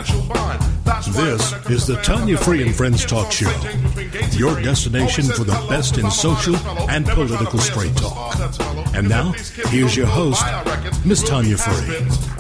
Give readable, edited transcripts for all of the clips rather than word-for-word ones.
This is the Tanya Free and Friends Talk Show, your destination for the best in social and political straight talk. And now, here's your host, Miss Tanya Free.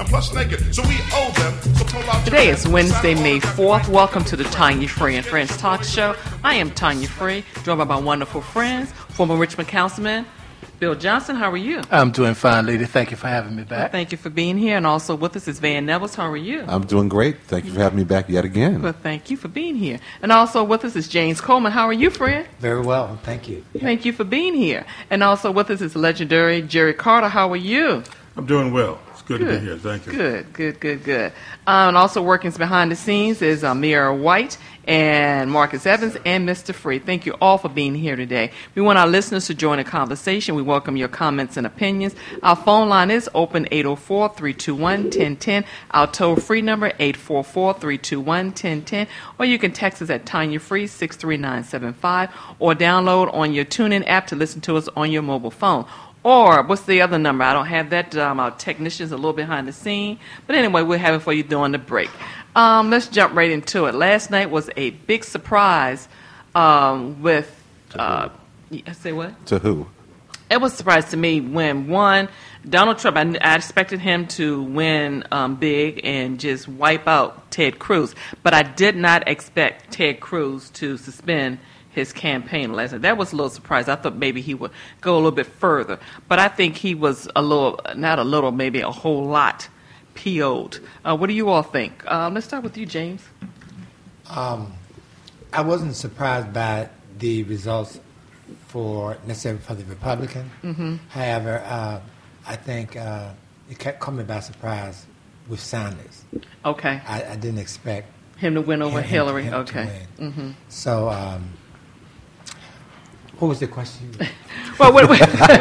Today is Wednesday, May 4th. Welcome to the Tanya Free and Friends Talk Show. I am Tanya Free, joined by my wonderful friends, former Richmond Councilman Bill Johnson. How are you? I'm doing fine, lady. Thank you for having me back. Well, thank you for being here. And also with us is Van Nevels. How are you? I'm doing great. Thank you for having me back yet again. Well, thank you for being here. And also with us is James Coleman. How are you, friend? Very well, thank you. Thank you for being here. And also with us is legendary Jerry Carter. How are you? I'm doing well. It's good to be here. Thank you. Good. And also working behind the scenes is Mira White and Marcus Evans and Mr. Free. Thank you all for being here today. We want our listeners to join the conversation. We welcome your comments and opinions. Our phone line is open 804-321-1010. Our toll-free number 844-321-1010. Or you can text us at Tanya Free 63975 or download on your TuneIn app to listen to us on your mobile phone. Or, what's the other number? I don't have that. Our technician's a little behind the scene. But anyway, we'll have it for you during the break. Let's jump right into it. Last night was a big surprise with... say what? To who? It was a surprise to me when, one, Donald Trump, I expected him to win big and just wipe out Ted Cruz. But I did not expect Ted Cruz to suspend his campaign last night. That was a little surprise. I thought maybe he would go a little bit further. But I think he was maybe a whole lot PO'd. What do you all think? Let's start with you, James. I wasn't surprised by the results necessarily for the Republican. Mm-hmm. However, I think it caught me by surprise with Sanders. Okay. I didn't expect him to win over Hillary. Him okay. To win. Mm-hmm. So, what was the question? Well, wait.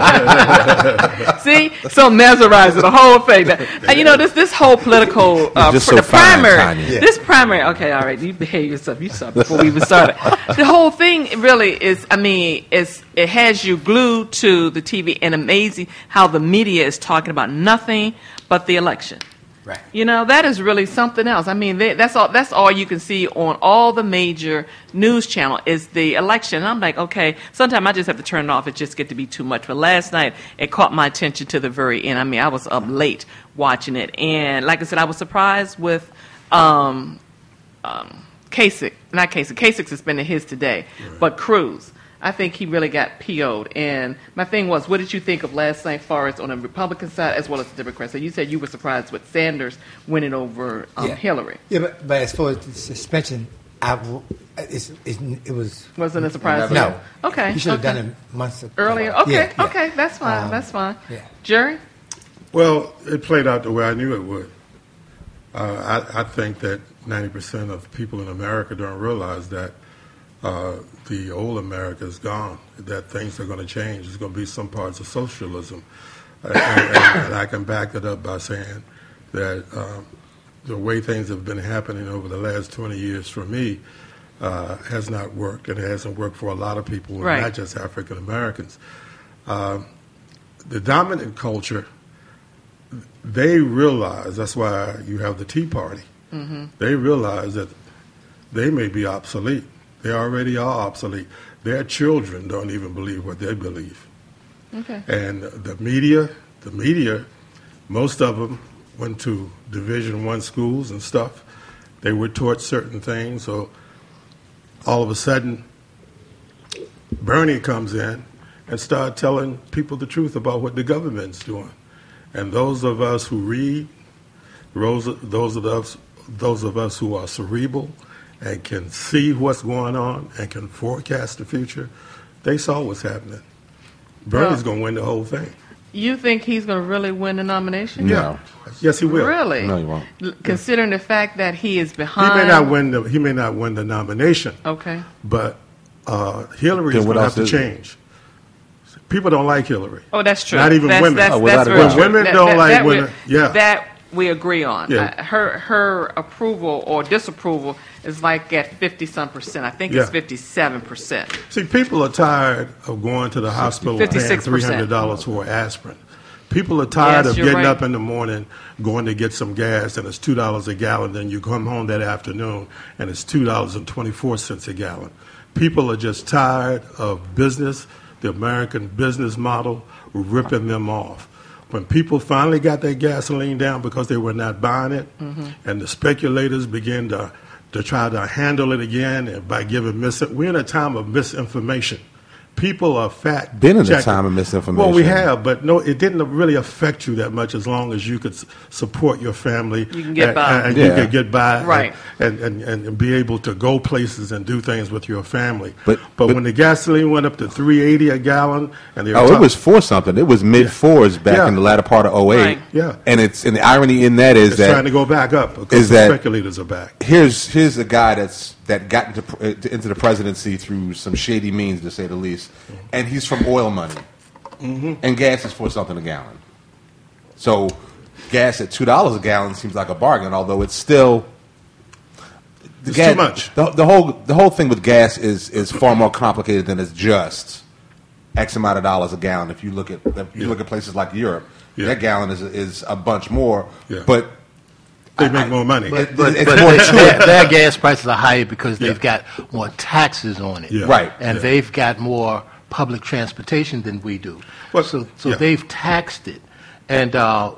See, so mesmerizing the whole thing. This whole political primary. This primary. Okay, all right. You behave yourself. You saw before we even started. The whole thing really is. It has you glued to the TV, and amazing how the media is talking about nothing but the election. Right. That is really something else. That's all you can see on all the major news channel is the election. And I'm like, okay, sometimes I just have to turn it off. It just get to be too much. But last night, it caught my attention to the very end. I was up late watching it. And like I said, I was surprised with Kasich. Not Kasich. Kasich suspended his today. Right. But Cruz. I think he really got PO'd. And my thing was, what did you think of last night, far as on the Republican side as well as the Democrat? So you said you were surprised with Sanders winning over Hillary. Yeah, but as far as the suspension, it wasn't a surprise. No. Okay. You should have done it months earlier. Okay. Yeah. Okay. That's fine. That's fine. Yeah. Jerry. Well, it played out the way I knew it would. I think that 90% of people in America don't realize that. The old America is gone, that things are going to change. There's going to be some parts of socialism. And I can back it up by saying that the way things have been happening over the last 20 years for me has not worked, and it hasn't worked for a lot of people, right. Not just African Americans. The dominant culture, they realize, that's why you have the Tea Party, mm-hmm. They realize that they may be obsolete. They already are obsolete. Their children don't even believe what they believe. Okay. And the media, most of them went to Division I schools and stuff. They were taught certain things. So all of a sudden, Bernie comes in and starts telling people the truth about what the government's doing. And those of us who read, those of us who are cerebral, and can see what's going on and can forecast the future, they saw what's happening. Bernie's going to win the whole thing. You think he's going to really win the nomination? Yeah. Yes, he will. Really? No, he won't. Considering the fact that he is behind. He may not win the nomination. Okay. But Hillary is going to have to change. People don't like Hillary. Oh, that's true. Not even women. That's women don't like women. Yeah. That we agree on. Yeah. Her approval or disapproval is like at 50-some%. I think it's 57%. See, people are tired of going to the hospital and paying $300 for aspirin. People are tired Yes, of you're getting right. up in the morning, going to get some gas, and it's $2 a gallon. Then you come home that afternoon, and it's $2.24 a gallon. People are just tired of business, the American business model, ripping them off. When people finally got their gasoline down because they were not buying it, and the speculators began to try to handle it again and by giving we're in a time of misinformation. People are Been in a checking. time of misinformation. Well, we have, but no, it didn't really affect you that much as long as you could support your family. You can get by. And Yeah. you could get by Right. and be able to go places and do things with your family. But when the gasoline went up to $3.80 a gallon, and they were Oh, it talking- was four something. It was mid fours back Yeah. in the latter part of 08. Right. Yeah. And the irony in that is it's that trying to go back up because is the that- speculators are back. here's a guy that got into the presidency through some shady means, to say the least, and he's from oil money, and gas is 4 something a gallon. So gas at $2 a gallon seems like a bargain, although it's still It's too much. The whole thing with gas is far more complicated than it's just X amount of dollars a gallon. If you look at places like Europe, Yeah. that gallon is a bunch more, Yeah. but They make more money. But it's more to it. their gas prices are higher because they've Yeah. got more taxes on it. Yeah. Right. And Yeah. they've got more public transportation than we do. Well, so yeah. they've taxed it. And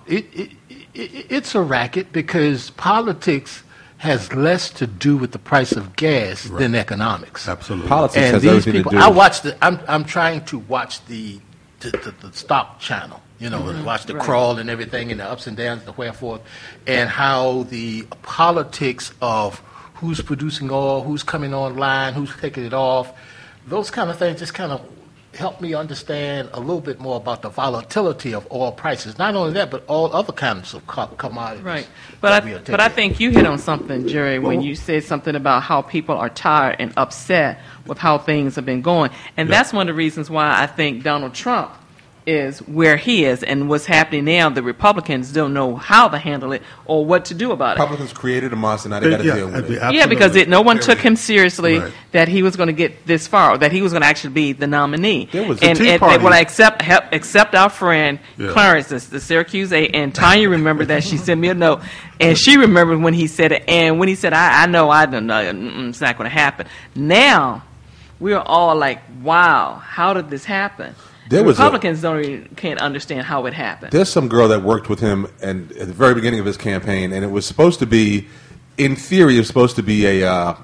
it's a racket because politics has less to do with the price of gas than economics. Absolutely. Politics And has these everything people, to do. I watch I'm trying to watch the stock channel, watch the crawl and everything and the ups and downs and the wherefore, and how the politics of who's producing oil, who's coming online, who's taking it off, those kind of things just kind of help me understand a little bit more about the volatility of oil prices. Not only that, but all other kinds of commodities. Right. that we are But I taking. think you hit on something, Jerry, when you said something about how people are tired and upset with how things have been going. And that's one of the reasons why I think Donald Trump is where he is and what's happening now. The Republicans don't know how to handle it or what to do about it. Republicans created a monster, now they got to deal with it. Yeah, because no one took him seriously Right. that he was going to get this far, that he was going to actually be the nominee. There was and Tea and Party. when I accept our friend Yeah. Clarence, the Syracuse A, and Tanya remembered that she sent me a note, and she remembered when he said it. And when he said, I know, I don't know, it's not going to happen. Now we are all like, wow, how did this happen? There The was Republicans can't understand how it happened. There's some girl that worked with him and at the very beginning of his campaign, and it was supposed to be, in theory, it was supposed to be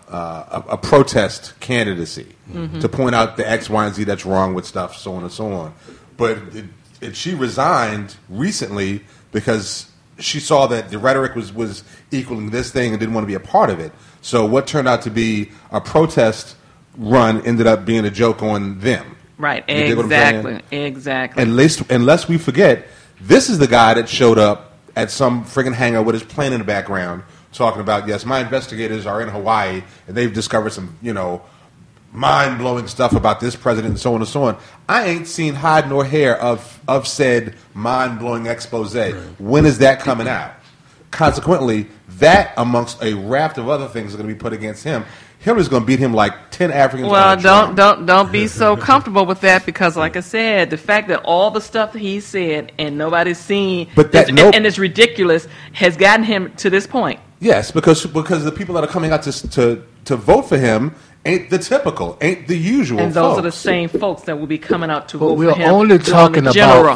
a protest candidacy to point out the X, Y, and Z that's wrong with stuff, so on and so on. But she resigned recently because she saw that the rhetoric was equaling this thing and didn't want to be a part of it. So what turned out to be a protest run ended up being a joke on them. Right, You dig what I'm saying? exactly. And unless we forget, this is the guy that showed up at some friggin' hangar with his plane in the background talking about, yes, my investigators are in Hawaii and they've discovered some, mind-blowing stuff about this president and so on and so on. I ain't seen hide nor hair of said mind-blowing expose. When is that coming out? Consequently, that amongst a raft of other things are going to be put against him. Hillary's going to beat him like 10 Africans. Well, on a drum. don't be so comfortable with that because, like I said, the fact that all the stuff that he said and nobody's seen, But that and it's ridiculous, has gotten him to this point. Yes, because the people that are coming out to vote for him ain't the typical, ain't the usual. And those are the folks. same folks that will be coming out to But vote we're for him. only during talking the about general.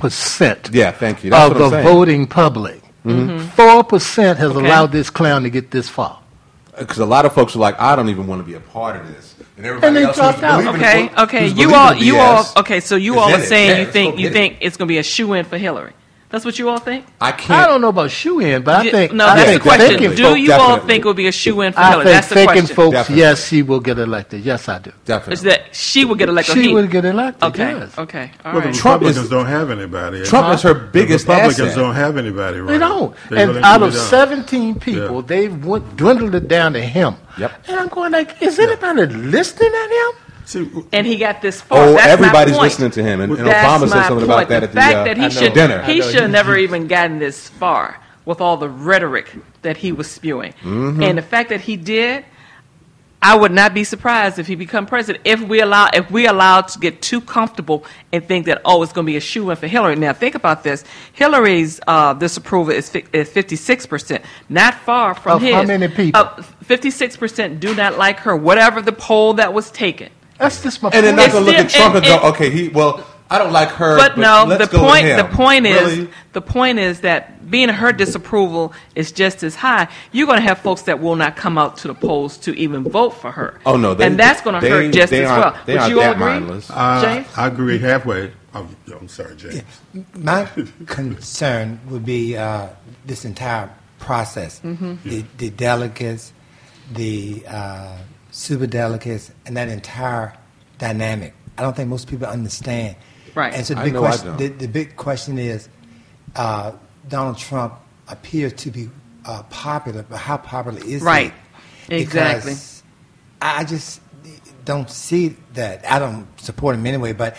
4% Yeah, thank you. That's of what I'm the saying. voting public. Mm-hmm. 4% has allowed this clown to get this far. Because a lot of folks are like, I don't even want to be a part of this, and everybody And they else dropped who's out. believing Okay, the- okay. who's You believing all, the you BS all. Okay, so you is all in are it. saying Yeah, you let's think go you get think it's going to be a shoe-in for Hillary. That's what you all think? I I can't. don't know about shoe-in, but I think no, I that's the think question. thinking Do folk- you all definitely. think it will be a shoe-in for I Hillary? think That's the thinking question. folks, Definitely. yes, she will get elected. Yes, I do. Definitely. Is that she will get elected? or She he? will get elected. Okay, Yes. okay, all Well, the right. Trump Republicans is- don't have anybody. Trump is her biggest The Republicans asset. don't have anybody. Right? They don't. They And really out of don't. 17 people, Yeah. they've dwindled it down to him. Yep. And I'm going like, is anybody listening at him? See, And he got this far. Oh, That's everybody's my point. listening to him, and That's Obama said my something point. about that at the fact the that he should dinner. he should have never even gotten this far with all the rhetoric that he was spewing, Mm-hmm. and the fact that he did. I would not be surprised if he become president if we allow to get too comfortable and think that it's going to be a shoo-in for Hillary. Now think about this: Hillary's disapproval is 56%, not far from Of his. how many people? 56% do not like her. Whatever the poll that was taken. That's just my And they're point. not going to look at Trump and go, okay, I don't like her, But no, let's the go with point. him. The point Really? is, the point is that being her disapproval is just as high. You're going to have folks that will not come out to the polls to even vote for her. Oh no, and that's going to hurt just as well. They Would aren't you all that agree, mindless. James? I agree halfway. I'm sorry, James. My concern would be this entire process, the delegates, the superdelegates, and that entire dynamic. I don't think most people understand. Right. And so the I big know I question, don't. the big question is, Donald Trump appears to be popular, but how popular is Right. he? Exactly. Because I just don't see that. I don't support him anyway, but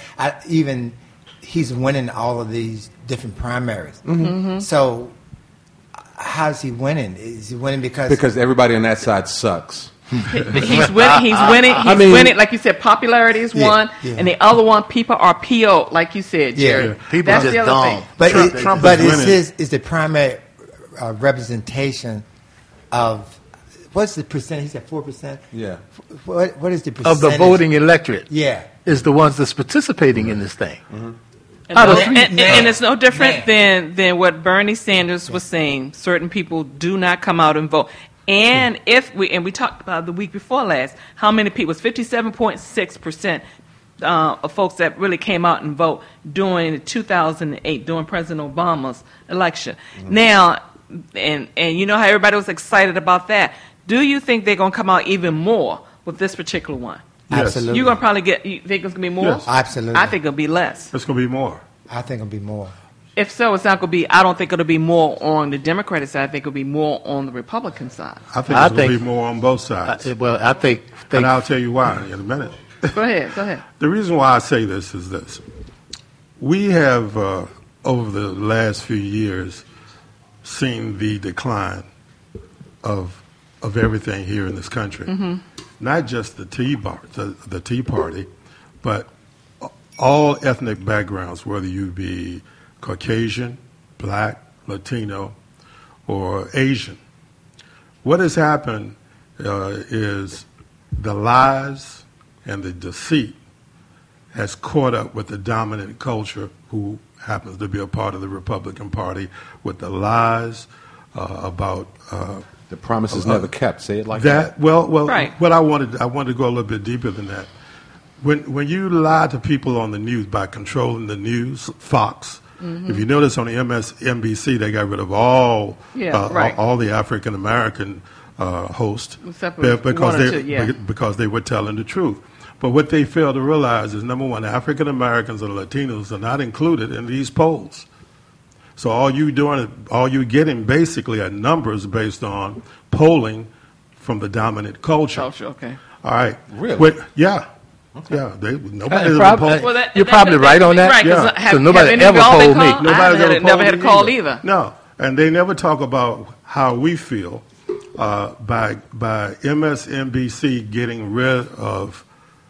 he's winning all of these different primaries. So how's he winning? Is he winning Because everybody on that side sucks. He's winning. He's winning. He's winning. Like you said, popularity is one, and the other one, people are PO, like you said, Jerry. Yeah. People That's just the other dumb. thing. But Trump but is winning. is the primary representation of what's the percent? He said 4%. Yeah. What is the Of percentage the voting electorate Yeah. is the ones that's participating in this thing. And, Out of no- three- and it's no different than what Bernie Sanders was saying. Certain people do not come out and vote. And we talked about the week before last, how many people? It was 57.6% of folks that really came out and vote during 2008, during President Obama's election. Now, and you know how everybody was excited about that. Do you think they're going to come out even more with this particular one? Yes. Absolutely. You're going to probably you think it's going to be more? Yes. Absolutely. I think it'll be less. It's going to be more. I think it'll be more. If so, it's not going to be. I don't think it'll be more on the Democratic side. I think it'll be more on the Republican side. I think I it's going to think- be more on both sides. I think And I'll tell you why in a minute. Go ahead. The reason why I say this is this. We have, over the last few years, seen the decline of everything here in this country. Not just the Tea Party, but all ethnic backgrounds, whether you be Caucasian, Black, Latino, or Asian. What has happened is the lies and the deceit has caught up with the dominant culture, who happens to be a part of the Republican Party, with the lies about The promise is never kept. Say it like that. Well, Right. what I wanted to go a little bit deeper than that. When you lie to people on the news by controlling the news, Fox. If you notice on the MSNBC, they got rid of all the African American hosts Except for because one or two, because they were telling the truth. But what they fail to realize is, number one, African Americans and Latinos are not included in these polls. So all you're getting basically are numbers based on polling from the dominant culture. Okay. All right. Really? Yeah. Yeah. Nobody's ever probably- polled. You're probably right on that. Right, Yeah. because nobody ever polled me. Nobody's ever never had a polled call me either. No, and they never talk about how we feel by MSNBC getting rid of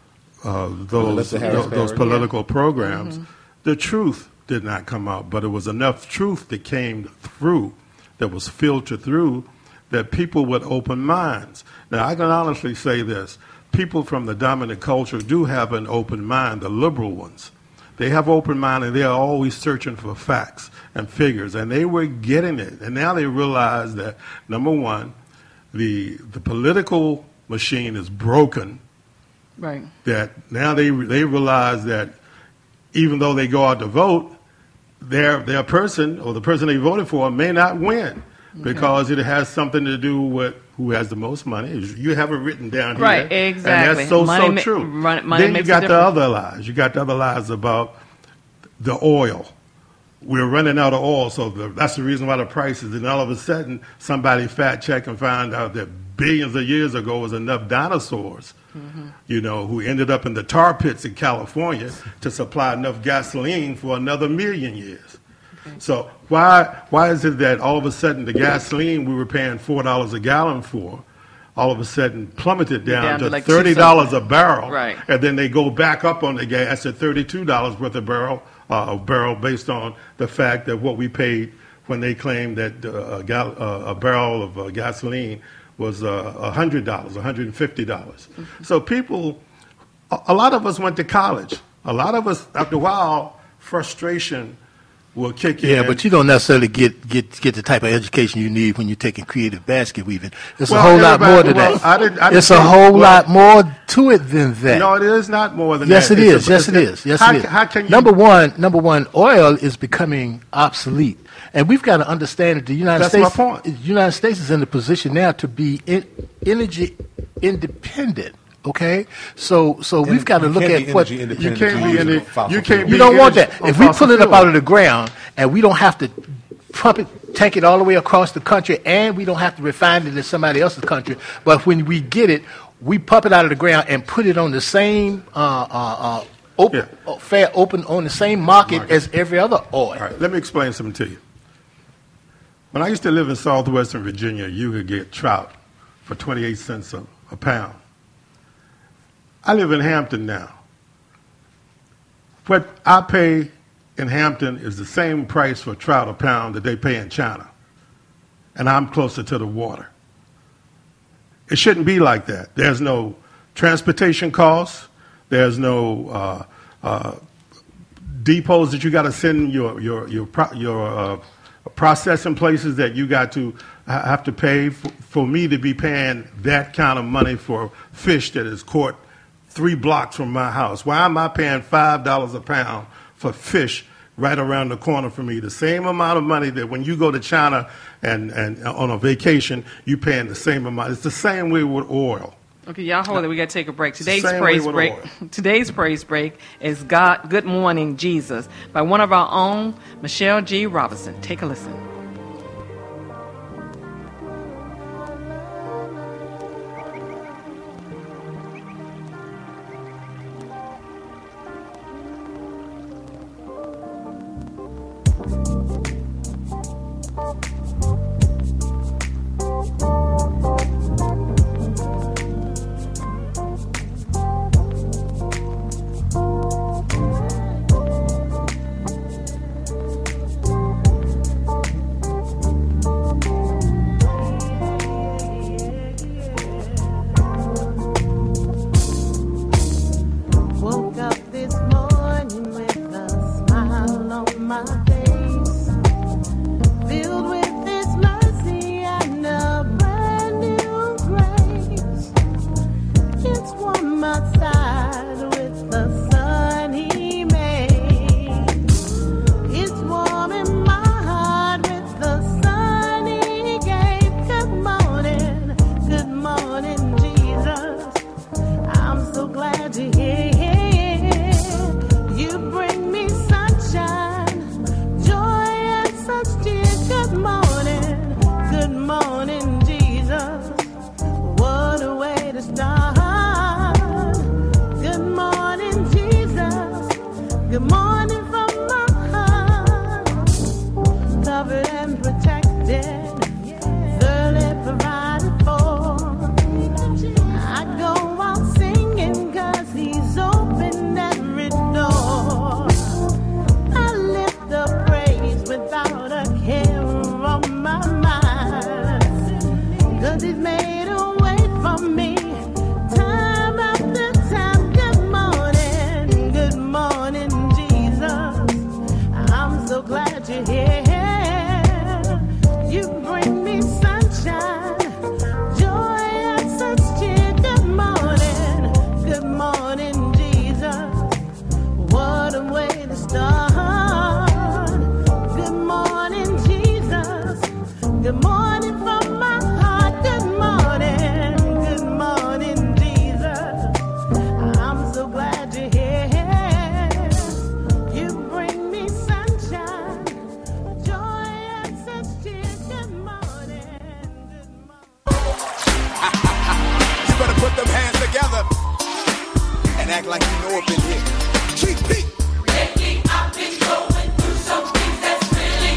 those Melissa Harris Barrett, political programs. The truth did not come out, but it was enough truth that came through, that was filtered through, that people with open minds. Now, I can honestly say this. People from the dominant culture do have an open mind, the liberal ones. They have open mind, and they are always searching for facts and figures, and they were getting it. And now they realize that, number one, the political machine is broken, Right. that now they realize that even though they go out to vote, their person or the person they voted for may not win because it has something to do with who has the most money. You have it written down here. Right, exactly. And that's so Money true. money Then you makes a got the difference. other lies. You got the other lies about the oil. We're running out of oil, so that's the reason why the prices. And all of a sudden, somebody fact check and find out that billions of years ago was enough dinosaurs, who ended up in the tar pits in California to supply enough gasoline for another million years. So why is it that all of a sudden the gasoline we were paying $4 a gallon for all of a sudden plummeted down to like $30 a barrel, right? And then they go back up on the gas at $32 worth a barrel based on the fact that what we paid when they claimed that a barrel of gasoline was $100, $150. Mm-hmm. So people, a lot of us went to college. A lot of us, after a while, frustration will kick in. Yeah, but you don't necessarily get the type of education you need when you're taking creative basket weaving. It's a whole lot more to that. It's a whole lot more to it than that. No, it is not more than yes, that. It is. Yes, it is. Yes, it is. How can you? Number one, oil is becoming obsolete. And we've got to understand that the United States is in the position now to be energy independent. Okay, so we've got to look at what you can't. You don't want that. If we pull it up out of the ground and we don't have to pump it, tank it all the way across the country, and we don't have to refine it in somebody else's country, but when we get it, we pump it out of the ground and put it on the same open on the same market as every other oil. All right, let me explain something to you. When I used to live in southwestern Virginia, you could get trout for 28 cents a pound. I live in Hampton now. What I pay in Hampton is the same price for trout a pound that they pay in China. And I'm closer to the water. It shouldn't be like that. There's no transportation costs. There's no depots that you got to send your processing places that you got to have to pay. For me to be paying that kind of money for fish that is caught 3 blocks from my house. Why am I paying $5 a pound for fish right around the corner from me? The same amount of money that when you go to China and on a vacation, you paying the same amount. It's the same way with oil. Okay, y'all hold it. We got to take a break. Today's praise break is Good Morning Jesus by one of our own, Michelle G. Robinson. Take a listen.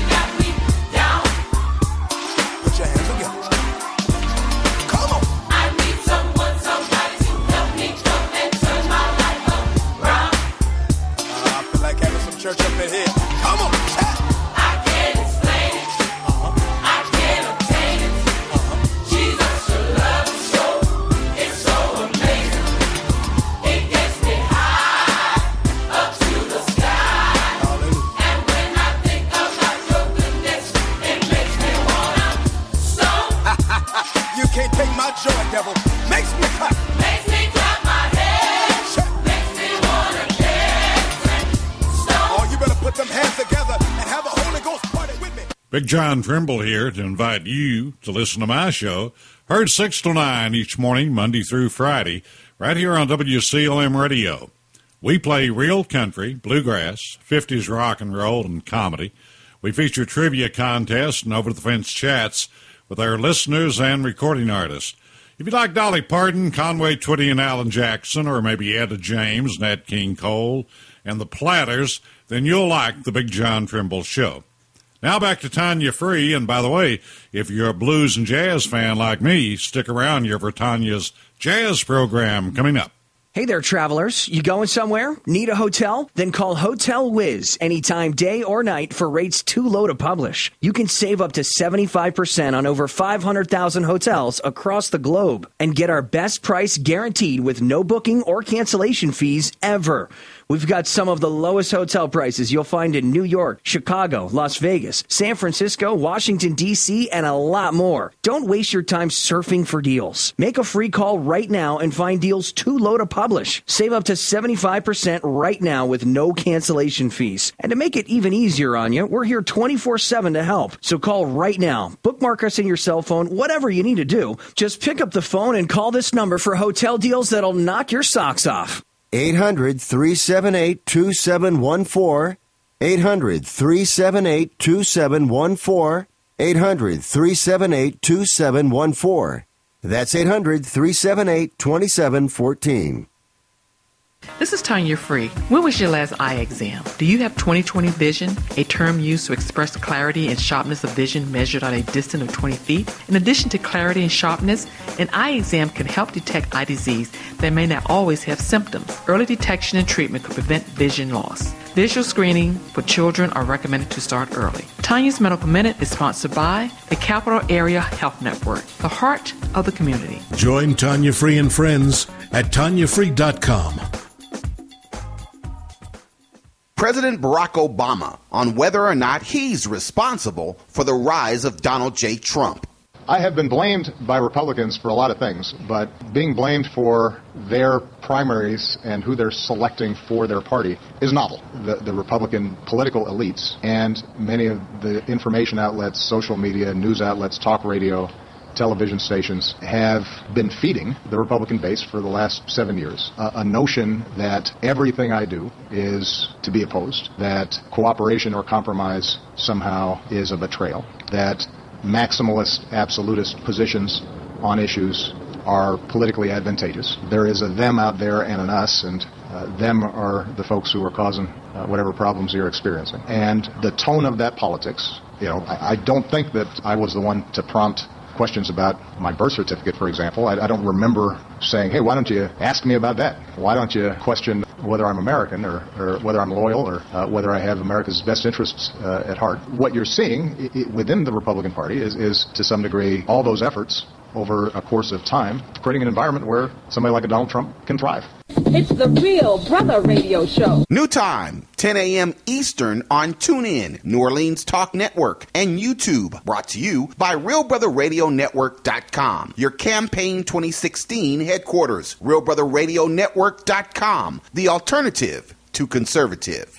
I can't take my joy, devil. Makes me clap. Makes me clap my hands. Makes me wanna dance. Oh, you better put them hands together and have a Holy Ghost party with me. Big John Trimble here to invite you to listen to my show, heard 6 to 9 each morning, Monday through Friday, right here on WCLM Radio. We play real country, bluegrass, 50s rock and roll, and comedy. We feature trivia contests and over-the-fence chats with our listeners and recording artists. If you like Dolly Parton, Conway Twitty and Alan Jackson, or maybe Etta James, Nat King Cole, and the Platters, then you'll like the Big John Trimble Show. Now back to Tanya Free, and by the way, if you're a blues and jazz fan like me, stick around here for Tanya's jazz program coming up. Hey there, travelers. You going somewhere? Need a hotel? Then call Hotel Wiz anytime, day or night, for rates too low to publish. You can save up to 75% on over 500,000 hotels across the globe and get our best price guaranteed with no booking or cancellation fees ever. We've got some of the lowest hotel prices you'll find in New York, Chicago, Las Vegas, San Francisco, Washington, D.C., and a lot more. Don't waste your time surfing for deals. Make a free call right now and find deals too low to publish. Save up to 75% right now with no cancellation fees. And to make it even easier on you, we're here 24/7 to help. So call right now. Bookmark us in your cell phone, whatever you need to do. Just pick up the phone and call this number for hotel deals that'll knock your socks off. 800-378-2714. 800-378-2714. 800-378-2714. That's 800-378-2714. This is Tanya Free. When was your last eye exam? Do you have 20/20 vision, a term used to express clarity and sharpness of vision measured at a distance of 20 feet? In addition to clarity and sharpness, an eye exam can help detect eye disease that may not always have symptoms. Early detection and treatment could prevent vision loss. Visual screening for children are recommended to start early. Tanya's Medical Minute is sponsored by the Capital Area Health Network, the heart of the community. Join Tanya Free and friends at TanyaFree.com. President Barack Obama on whether or not he's responsible for the rise of Donald J. Trump. I have been blamed by Republicans for a lot of things, but being blamed for their primaries and who they're selecting for their party is novel. The Republican political elites and many of the information outlets, social media, news outlets, talk radio, television stations have been feeding the Republican base for the last 7 years a notion that everything I do is to be opposed, that cooperation or compromise somehow is a betrayal, that maximalist, absolutist positions on issues are politically advantageous. There is a them out there and an us, and them are the folks who are causing whatever problems you're experiencing. And the tone of that politics, I don't think that I was the one to prompt questions about my birth certificate, for example. I don't remember saying, hey, why don't you ask me about that? Why don't you question whether I'm American or whether I'm loyal or whether I have America's best interests at heart? What you're seeing within the Republican Party is to some degree all those efforts over a course of time, creating an environment where somebody like a Donald Trump can thrive. It's the Real Brother Radio Show. New time, 10 a.m. Eastern on TuneIn, New Orleans Talk Network, and YouTube. Brought to you by RealBrotherRadioNetwork.com, your campaign 2016 headquarters. RealBrotherRadioNetwork.com, the alternative to conservative.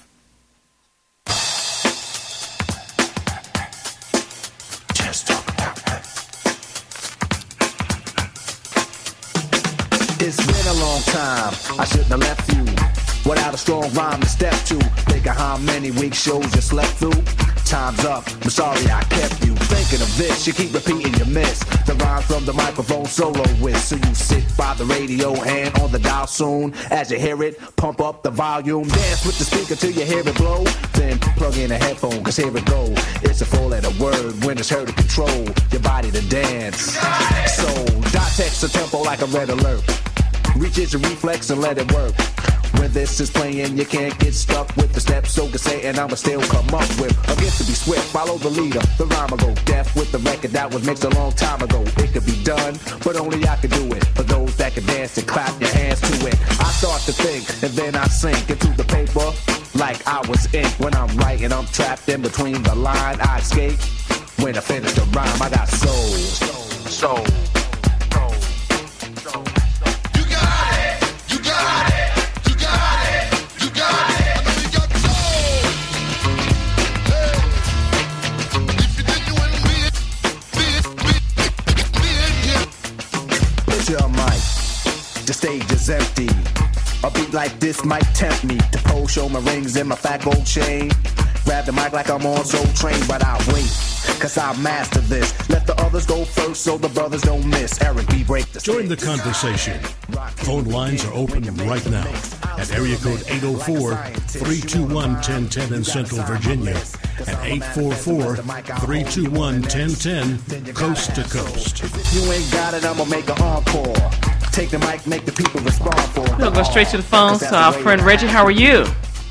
It's been a long time, I shouldn't have left you without a strong rhyme to step to. Think of how many weak shows you slept through. Time's up, I'm sorry I kept you thinking of this. You keep repeating your miss the rhymes from the microphone solo with. So you sit by the radio, hand on the dial soon. As you hear it, pump up the volume. Dance with the speaker till you hear it blow. Then plug in a headphone, cause here it go. It's a four-letter word when it's heard to control your body to dance. So dot text a tempo like a red alert. Reach your reflex and let it work. When this is playing, you can't get stuck with the steps, so can say, and I'ma still come up with a gift to be swift, follow the leader, the rhyme will go deaf with the record that was mixed a long time ago. It could be done, but only I can do it. For those that can dance and clap your hands to it. I start to think, and then I sink into the paper like I was ink. When I'm writing, I'm trapped in between the line. I escape when I finish the rhyme. I got soul. chill mic. The stage is empty. A beat like this might tempt me to pose, show my rings and my fat gold chain. Grab the mic like I'm on Soul Train, but I'll wait, cause I'll master this. Let the others go first so the brothers don't miss. Eric B. break the Join the conversation. Phone lines are open right now at area code 804-321-1010 in Central Virginia and 844-321-1010 coast to coast. You ain't got it, I'ma make an encore. Take the mic, make the people respond for it. We'll go straight to the phones to our friend Reggie. How are you?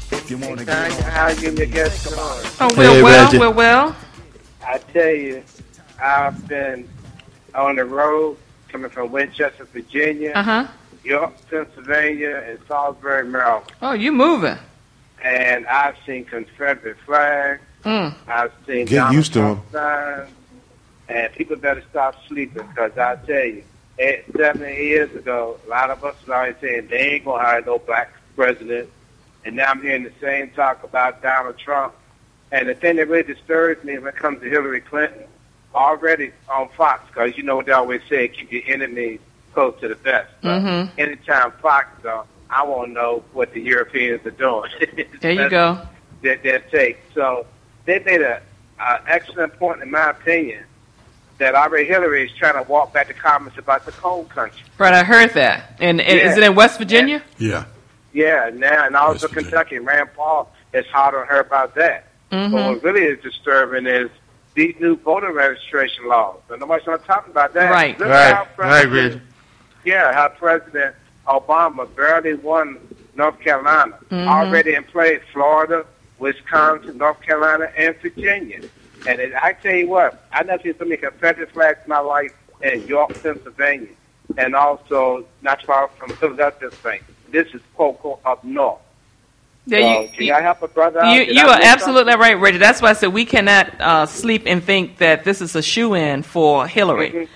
How you and your guests doing? Oh, we're well. I tell you, I've been on the road coming from Winchester, Virginia, York, Pennsylvania, and Salisbury, Maryland. Oh, you moving. And I've seen Confederate flags. I've seen Get used to them. signs. And people better stop sleeping, because I tell you, 7 years ago, a lot of us were always saying they ain't going to hire no black president. And now I'm hearing the same talk about Donald Trump. And the thing that really disturbs me when it comes to Hillary Clinton, already on Fox, because you know what they always say, keep your enemies close to the vest. Anytime Fox is on, I want to know what the Europeans are doing. There you go. Their take. So they made an excellent point, in my opinion, that already Hillary is trying to walk back the comments about the coal country. Right, I heard that. And is it in West Virginia? Yeah. Yeah, now, and also Kentucky. Rand Paul is hard on her about that. But what really is disturbing is these new voter registration laws. And nobody's not talking about that. Right. Look at how Right, Reggie. Yeah, how President Obama barely won North Carolina. Already in play Florida, Wisconsin, North Carolina, and Virginia. And I tell you what, I never seen so many Confederate flags in my life in York, Pennsylvania, and also not far from Philadelphia, Spain. This is quote up north. Yeah, can I help a brother out? You are absolutely right, Reggie. That's why I said we cannot sleep and think that this is a shoe-in for Hillary.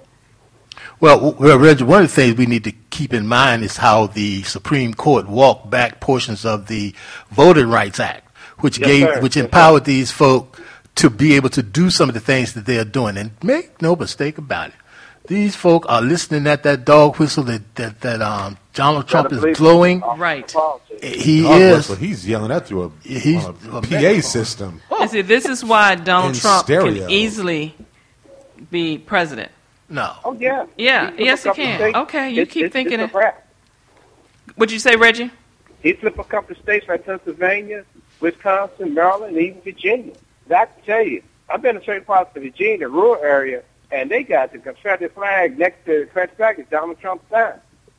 Well, Reggie, one of the things we need to keep in mind is how the Supreme Court walked back portions of the Voting Rights Act, which empowered these folk to be able to do some of the things that they are doing. And make no mistake about it, these folk are listening at that dog whistle that Donald Trump is blowing. Right. He dog is. Whistle, he's yelling that through a PA system. And see, this is why Donald In Trump stereo. can easily be president. No. Oh, yeah. Yeah, yes, he can. Okay, you keep thinking it. What'd you say, Reggie? He flipped a couple of states like Pennsylvania, Wisconsin, Maryland, and even Virginia. I can tell you, I've been in certain parts of Virginia, rural area, and they got the Confederate flag next to the Confederate flag is Donald Trump's sign.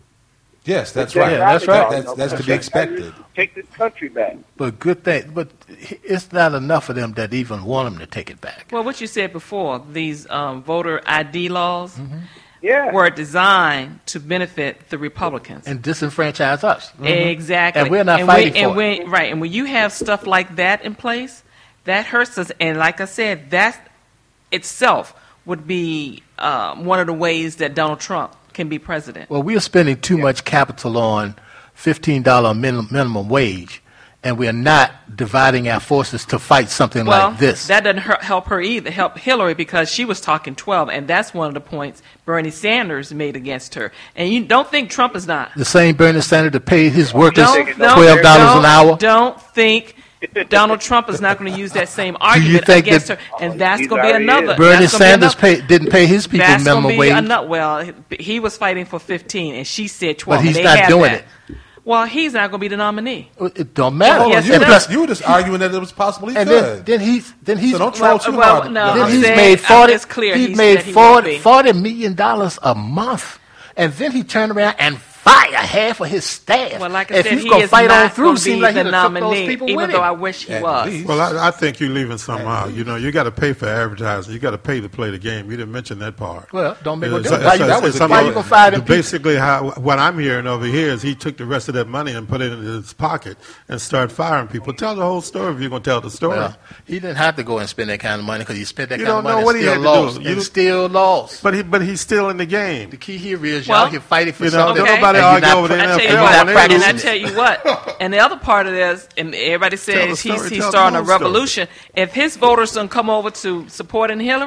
Yes, that's Yeah, right. that's right. That's to be expected. Take this country back. But good thing, but it's not enough of them that even want them to take it back. Well, what you said before, these voter ID laws Yeah. were designed to benefit the Republicans. And disenfranchise us. Exactly. And we're not fighting for it. Right, and when you have stuff like that in place, that hurts us. And like I said, that itself would be one of the ways that Donald Trump can be president. Well, we are spending too much capital on $15 minimum wage, and we are not dividing our forces to fight something like this. That doesn't help her either, help Hillary, because she was talking 12, and that's one of the points Bernie Sanders made against her. And you don't think Trump is not. The same Bernie Sanders that paid his workers $12 an hour. Don't think Donald Trump is not going to use that same argument think against that her, and that's going to be another. Bernie Sanders didn't pay his people that's minimum wage. Well, he was fighting for 15, and she said 12. But he's and not they doing that. Well, he's not going to be the nominee. It don't matter. Yes, you, it does. you were just arguing that it was possible he And could. then he's So don't troll too hard. no, then I'm he's saying, made 40. it's clear He he made said he won't be. $40 million a month, and then he turned around and fired half of his staff. Well, like I if said, he's he gonna is fight on not through, going to seems be like the he done took those nominee, people even with though him. I wish he was. Well, I think you're leaving something out. You know, you got to pay for advertising. You got to pay to play the game. You didn't mention that part. Well, don't make no It's- difference. Why you gonna fire them people? Basically, what I'm hearing over here is he took the rest of that money and put it in his pocket and started firing people. Tell the whole story if you're going to tell the story. Well, he didn't have to go and spend that kind of money because he spent that You kind of don't money know what and he still had to lost. do. And still lost. But he's still in the game. The key here is Well, y'all here fighting for You know, something. don't nobody and you're argue not over the pra- NFL. and And you're not I practicing tell you what, and the other part of this, and everybody Tell the says story, he's tell the starting a whole story. revolution. If his voters don't come over to supporting Hillary,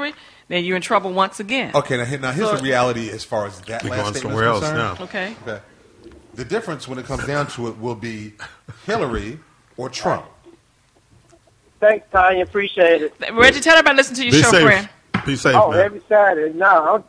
then you're in trouble once again. Okay, now here's So- the reality as far as that We're last going statement somewhere is else concerned. now. Okay. The difference when it comes down to it will be Hillary or Trump. Thanks, Tanya. Appreciate it. Reggie, tell everybody listen to your Be show, safe. friend. Be safe, Oh, man. every Saturday. No,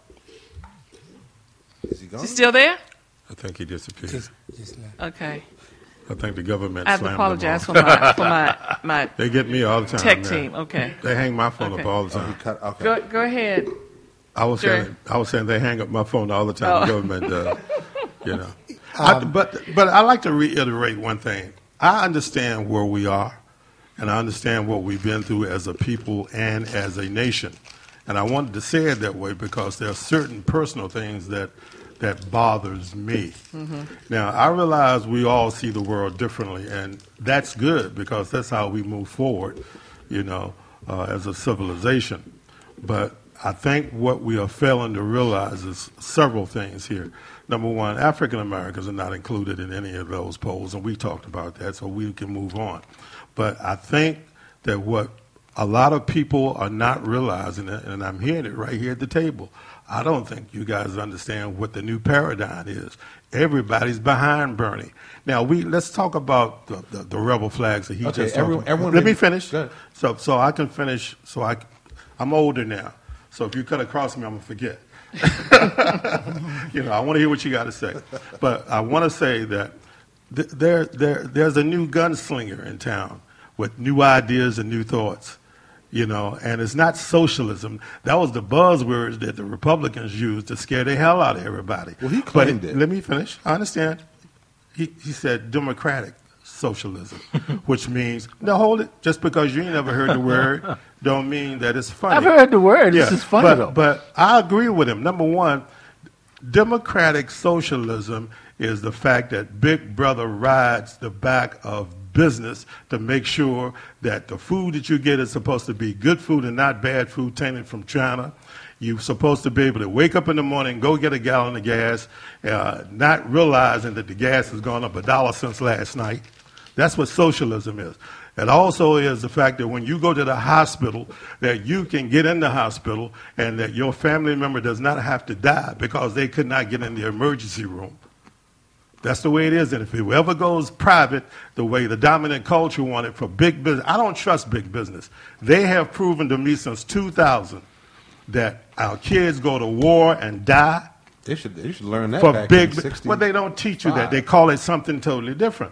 Is he gone? You still there? I think he disappeared. Okay. I think the government I have to slammed apologize them for off. my They get me all the time. tech man. team. Okay. They hang my phone Okay. up all the time. Go ahead. I was Jerry. saying they hang up my phone all the time. Oh. The government does. You know. But I like to reiterate one thing. I understand where we are, and I understand what we've been through as a people and as a nation. And I wanted to say it that way because there are certain personal things that bothers me. Now, I realize we all see the world differently, and that's good because that's how we move forward, you know, as a civilization. But I think what we are failing to realize is several things here. Number one, African Americans are not included in any of those polls, and we talked about that, so we can move on. But I think that what a lot of people are not realizing, and I'm hearing it right here at the table, I don't think you guys understand what the new paradigm is. Everybody's behind Bernie. Now, let's talk about the rebel flags that he just talked about. Let me finish. So I can finish. I'm older now. So if you cut across me, I'm going to forget. You know, I want to hear what you got to say. But I want to say that there's a new gunslinger in town with new ideas and new thoughts. You know, and it's not socialism. That was the buzzwords that the Republicans used to scare the hell out of everybody. Well, he claimed it. Let me finish. I understand. He said democratic socialism, which means, no, hold it. Just because you ain't never heard the word don't mean that it's funny. I've heard the word. This is funny, though. But I agree with him. Number one, democratic socialism is the fact that Big Brother rides the back of business to make sure that the food that you get is supposed to be good food and not bad food tainted from China. You're supposed to be able to wake up in the morning, go get a gallon of gas, not realizing that the gas has gone up $1 since last night. That's what socialism is. It also is the fact that when you go to the hospital, that you can get in the hospital and that your family member does not have to die because they could not get in the emergency room. That's the way it is. And if it ever goes private, the way the dominant culture wanted for big business, I don't trust big business. They have proven to me since 2000 that our kids go to war and die. They should learn that for back big. in 60. Well, they don't teach you that. They call it something totally different.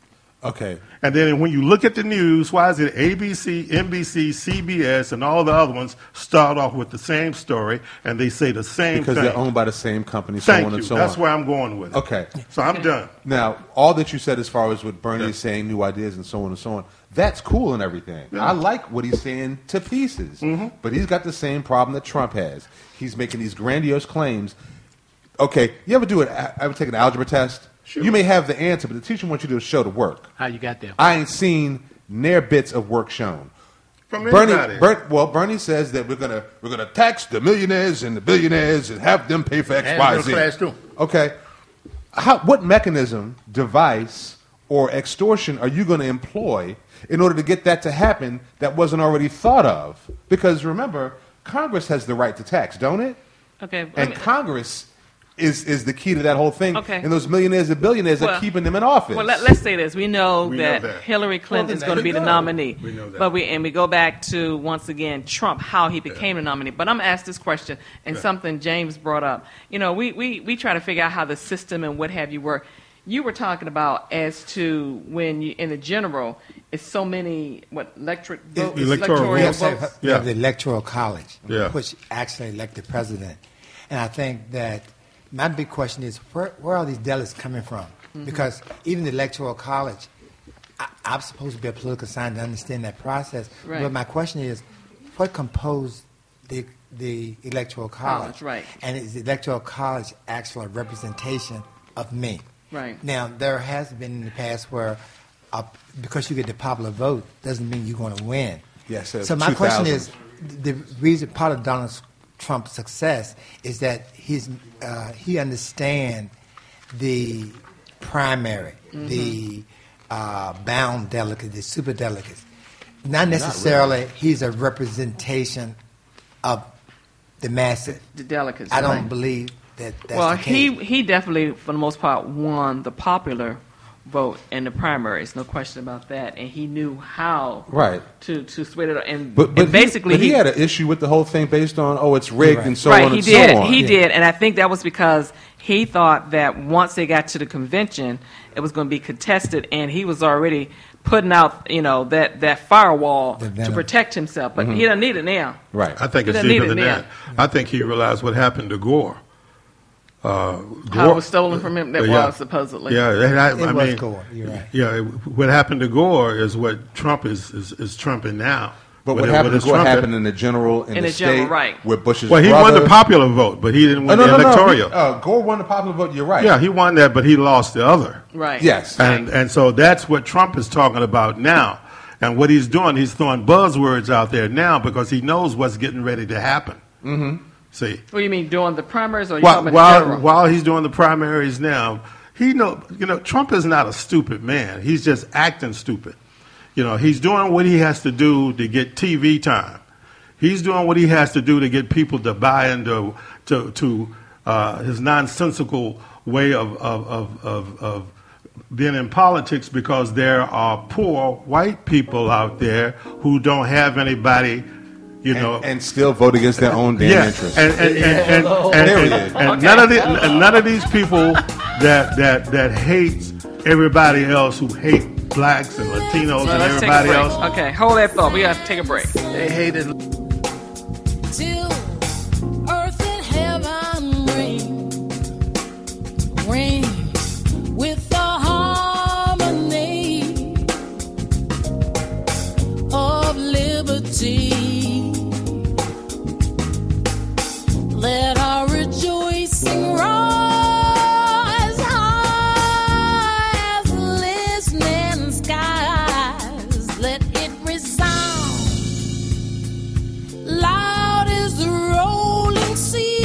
Okay. And then when you look at the news, why is it ABC, NBC, CBS, and all the other ones start off with the same story and they say the same Because thing? they're owned by the same company, so Thank on you. and so That's on. where I'm going with it. Okay. So I'm done. Now, all that you said as far as what Bernie is saying, new ideas and so on and so on, that's cool and everything. Yeah. I like what he's saying to pieces. But he's got the same problem that Trump has. He's making these grandiose claims. Okay, you ever take an algebra test? Sure. You may have the answer, but the teacher wants you to show the work. How you got there? I ain't seen near bits of work shown. From anybody. Bernie says that we're gonna tax the millionaires and the billionaires and have them pay for X, And Y, middle Z. class too. Okay, what mechanism, device, or extortion are you going to employ in order to get that to happen that wasn't already thought of? Because remember, Congress has the right to tax, don't it? Okay. And Congress is the key to that whole thing. Okay. And those millionaires and billionaires are keeping them in office. Well, let's say this. We know We know that that. Hillary Clinton Well, is going to be the there you go. nominee. We know that. But we go back to, once again, Trump, how he became the nominee. But I'm asked this question, and something James brought up. You know, we try to figure out how the system and what have you work. You were talking about as to when you, in the general, it's so many, electoral votes? We have the Electoral College, Yeah. which actually elect the president. And I think that my big question is, where are these delegates coming from? Mm-hmm. Because even the Electoral College, I'm supposed to be a political scientist to understand that process. Right. But my question is, what composed the Electoral College? Right. And is the Electoral College actually a representation of me? Right. Now, there has been in the past where because you get the popular vote doesn't mean you're going to win. Yes, so my question is, the reason part of Donald Trump's success is that he understands the primary, the bound delegates, the super delegates. Not necessarily he's a representation of the massive. The delegates. I don't right. believe that's well, the case. he definitely, for the most part, won the popular vote in the primaries. No question about that. And he knew how to sweat it. And, But basically, he had an issue with the whole thing based on, it's rigged and so right, on he and did. so on. He did. And I think that was because he thought that once they got to the convention, it was going to be contested, and he was already putting out, that firewall to protect himself. But he doesn't need it now. Right. I think it's deeper than that. I think he realized what happened to Gore. How it was stolen from him, was supposedly. Yeah, It was Gore. You're right. Yeah, what happened to Gore is what Trump is trumping now. But what happened to Gore happened in the general, in the state, right. with Bush's Well, he brother. won the popular vote, but he didn't win the electoral. Gore won the popular vote, you're right. Yeah, he won that, but he lost the other. Right. Yes. And so that's what Trump is talking about now. And what he's doing, he's throwing buzzwords out there now because he knows what's getting ready to happen. Mm-hmm. See? What do you mean, doing the primaries, or you talking about the general? While he's doing the primaries now, Trump is not a stupid man. He's just acting stupid. He's doing what he has to do to get TV time. He's doing what he has to do to get people to buy into his nonsensical way of being in politics, because there are poor white people out there who don't have anybody, and still vote against their own damn interests. And none of these people that hate everybody else, who hate blacks and Latinos and everybody else. Okay, hold that thought. We got to take a break. They hated. Till earth and heaven ring with the harmony of liberty. Let our rejoicing rise high as listening skies. Let it resound loud as the rolling sea.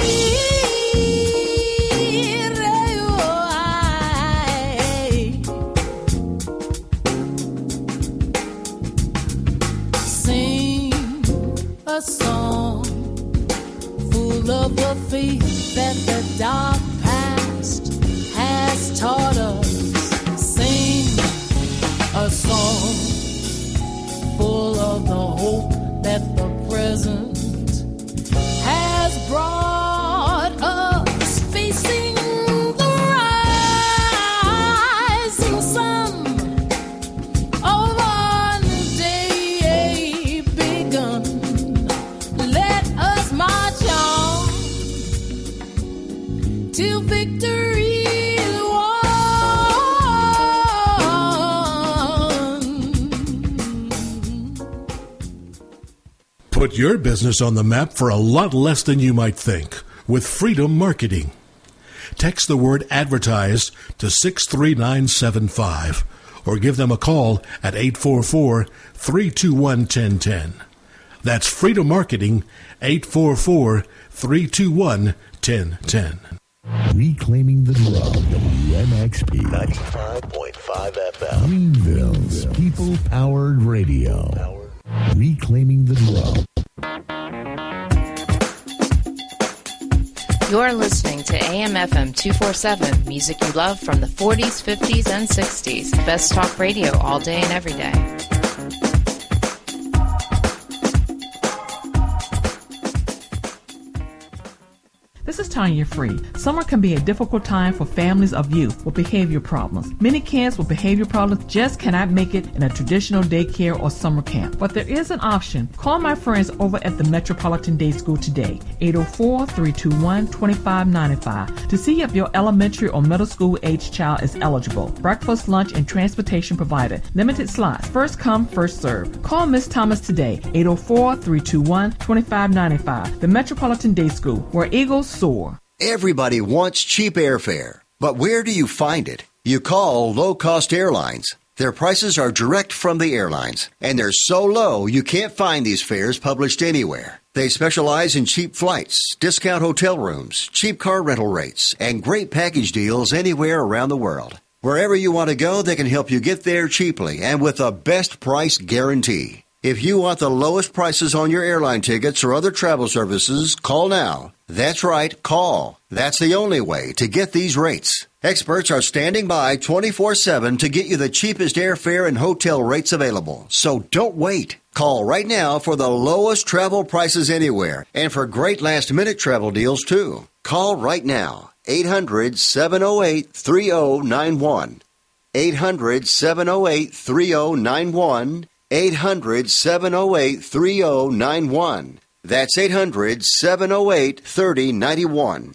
Sing a song full of the faith that the dark past has taught us. Sing a song full of the hope that the present has brought us. Facing the rising sun of our new day begun. Let us march on till victory is won. Put your business on the map for a lot less than you might think with Freedom Marketing. Text the word advertise to 63975 or give them a call at 844-321-1010. That's Freedom Marketing, 844-321-1010. Reclaiming the drum, WMXP 95.5 FM. Greenville's people-powered radio. Reclaiming the drum. You're listening to AM/FM 247, music you love from the 40s, 50s, and 60s. Best talk radio all day and every day. This is Tanya Free. Summer can be a difficult time for families of youth with behavior problems. Many kids with behavior problems just cannot make it in a traditional daycare or summer camp. But there is an option. Call my friends over at the Metropolitan Day School today, 804-321-2595, to see if your elementary or middle school age child is eligible. Breakfast, lunch, and transportation provided. Limited slots. First come, first serve. Call Miss Thomas today, 804-321-2595. The Metropolitan Day School, where Eagles soar. Everybody wants cheap airfare, but where do you find it? You call Low Cost Airlines. Their prices are direct from the airlines, and they're so low you can't find these fares published anywhere. They specialize in cheap flights, discount hotel rooms, cheap car rental rates, and great package deals anywhere around the world. Wherever you want to go, they can help you get there cheaply and with a best price guarantee. If you want the lowest prices on your airline tickets or other travel services, call now. That's right, call. That's the only way to get these rates. Experts are standing by 24/7 to get you the cheapest airfare and hotel rates available. So don't wait. Call right now for the lowest travel prices anywhere and for great last-minute travel deals, too. Call right now. 800-708-3091. 800-708-3091. 800-708-3091. That's 800-708-3091.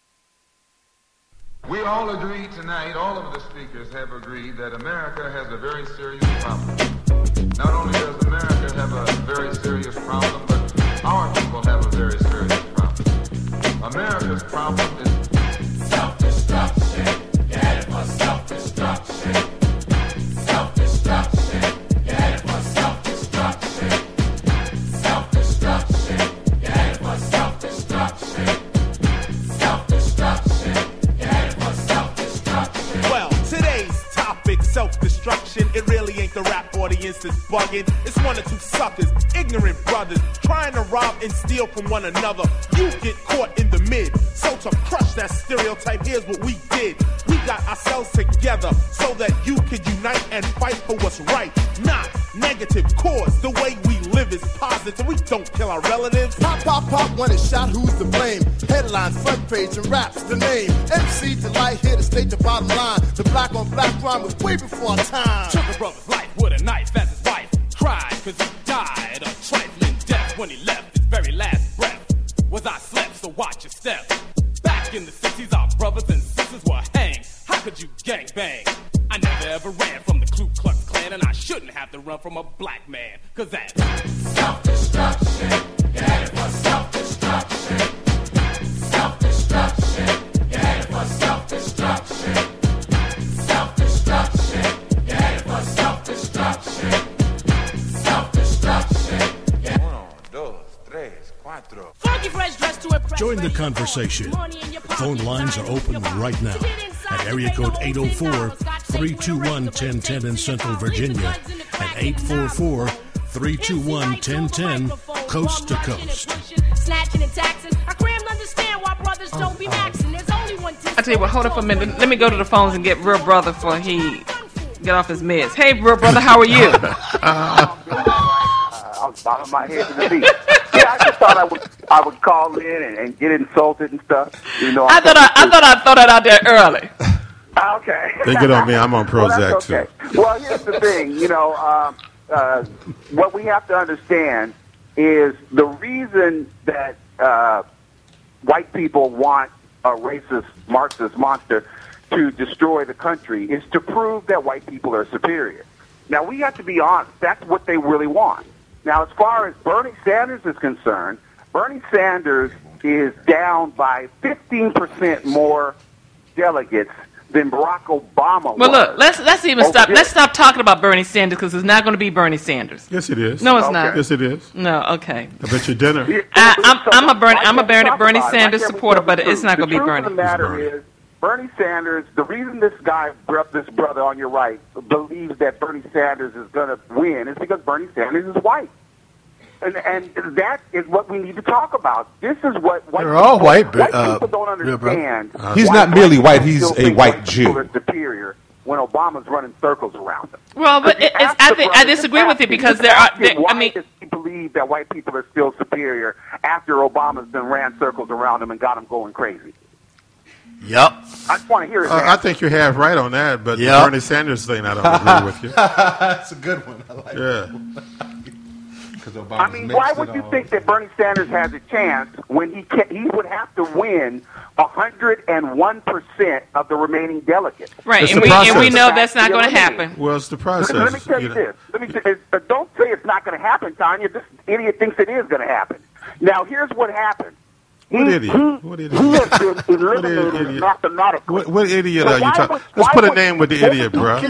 We all agree tonight, all of the speakers have agreed that America has a very serious problem. Not only does America have a very serious problem, but our people have a very serious problem. America's problem is self-destruction. You're headed for self-destruction. Self-destruction. You're headed for self-destruction. Self-destruction. You're headed for self-destruction. Self-destruction. You're headed for self-destruction. Well, today's topic, self-destruction. It really ain't the rap audience that's bugging. It's one or two suckers, ignorant brothers, trying to rob and steal from one another. You get caught in the mid. So to crush that stereotype, here's what we did. We got ourselves together so that you could unite and fight for what's right. Not negative cause. The way we live is positive. We don't kill our relatives. Pop, pop, pop, when it's shot, who's to blame? Headlines, front page, and raps the name. MC Delight here to state the bottom line. The black on black crime was way before our time. Took a brother's life with a knife as his wife cried cause he died a trifling death when he left his very last breath. Was I slept, so watch your step. Back in the 60s, our brothers and sisters were hanged. How could you gangbang? I never ever ran from the Ku Klux Klan, and I shouldn't have to run from a black man, cause that's self-destruction. You're headed for self-destruction. Self-destruction. You're headed for self-destruction. Self-destruction. You're headed for self-destruction. Self-destruction. Join the conversation. Phone lines are open right now at area code 804-321-1010 in Central Virginia and 844-321-1010 coast to coast. I tell you what, hold on for a minute. Let me go to the phones and get Real Brother before he get off his meds. Hey, Real Brother, how are you? I'm bobbing my head to the beat. Yeah, I just thought I would call in and get insulted and stuff. You know, I thought I'd throw that out there early. Okay. They get on me. I'm on Prozac, okay. too. Well, here's the thing. You know, what we have to understand is the reason that white people want a racist, Marxist monster to destroy the country is to prove that white people are superior. Now, we have to be honest. That's what they really want. Now, as far as Bernie Sanders is concerned, Bernie Sanders is down by 15% more delegates than Barack Obama was. Well, look, let's even stop. Let's stop talking about Bernie Sanders because it's not going to be Bernie Sanders. Yes, it is. No, it's not. Yes, it is. No, okay. I bet your dinner. I'm a Bernie Sanders supporter, but it's not going to be Bernie. The truth of the matter is, Bernie Sanders, the reason this brother on your right, believes that Bernie Sanders is going to win is because Bernie Sanders is white. And that is what we need to talk about. This is what white They're all white, people don't understand. He's not merely white, he's a white Jew. Are superior when Obama's running circles around them. Well, but I disagree with it because why does he believe that white people are still superior after Obama's been ran circles around them and got them going crazy? Yep. I just want to hear it. I think you're half right on that, but Yep. the Bernie Sanders thing, I don't agree with you. That's a good one. I like that. I mean, why would you think that Bernie Sanders has a chance when he would have to win 101% of the remaining delegates? Right, and we know that's not going to happen. Well, it's the process. Let me tell you this. Don't say it's not going to happen, Tanya. This idiot thinks it is going to happen. Now, here's what happened. What idiot? He has been eliminated mathematically. What idiot are you talking? Let's put a name with the idiot, bro.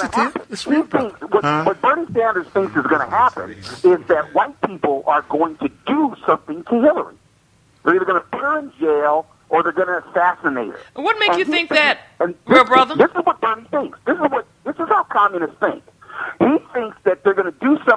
What Bernie Sanders thinks is going to happen is that white people are going to do something to Hillary. They're either going to put her in jail or they're going to assassinate her. What makes you think that, real brother? This is what Bernie thinks. This is how communists think. He thinks that they're going to do something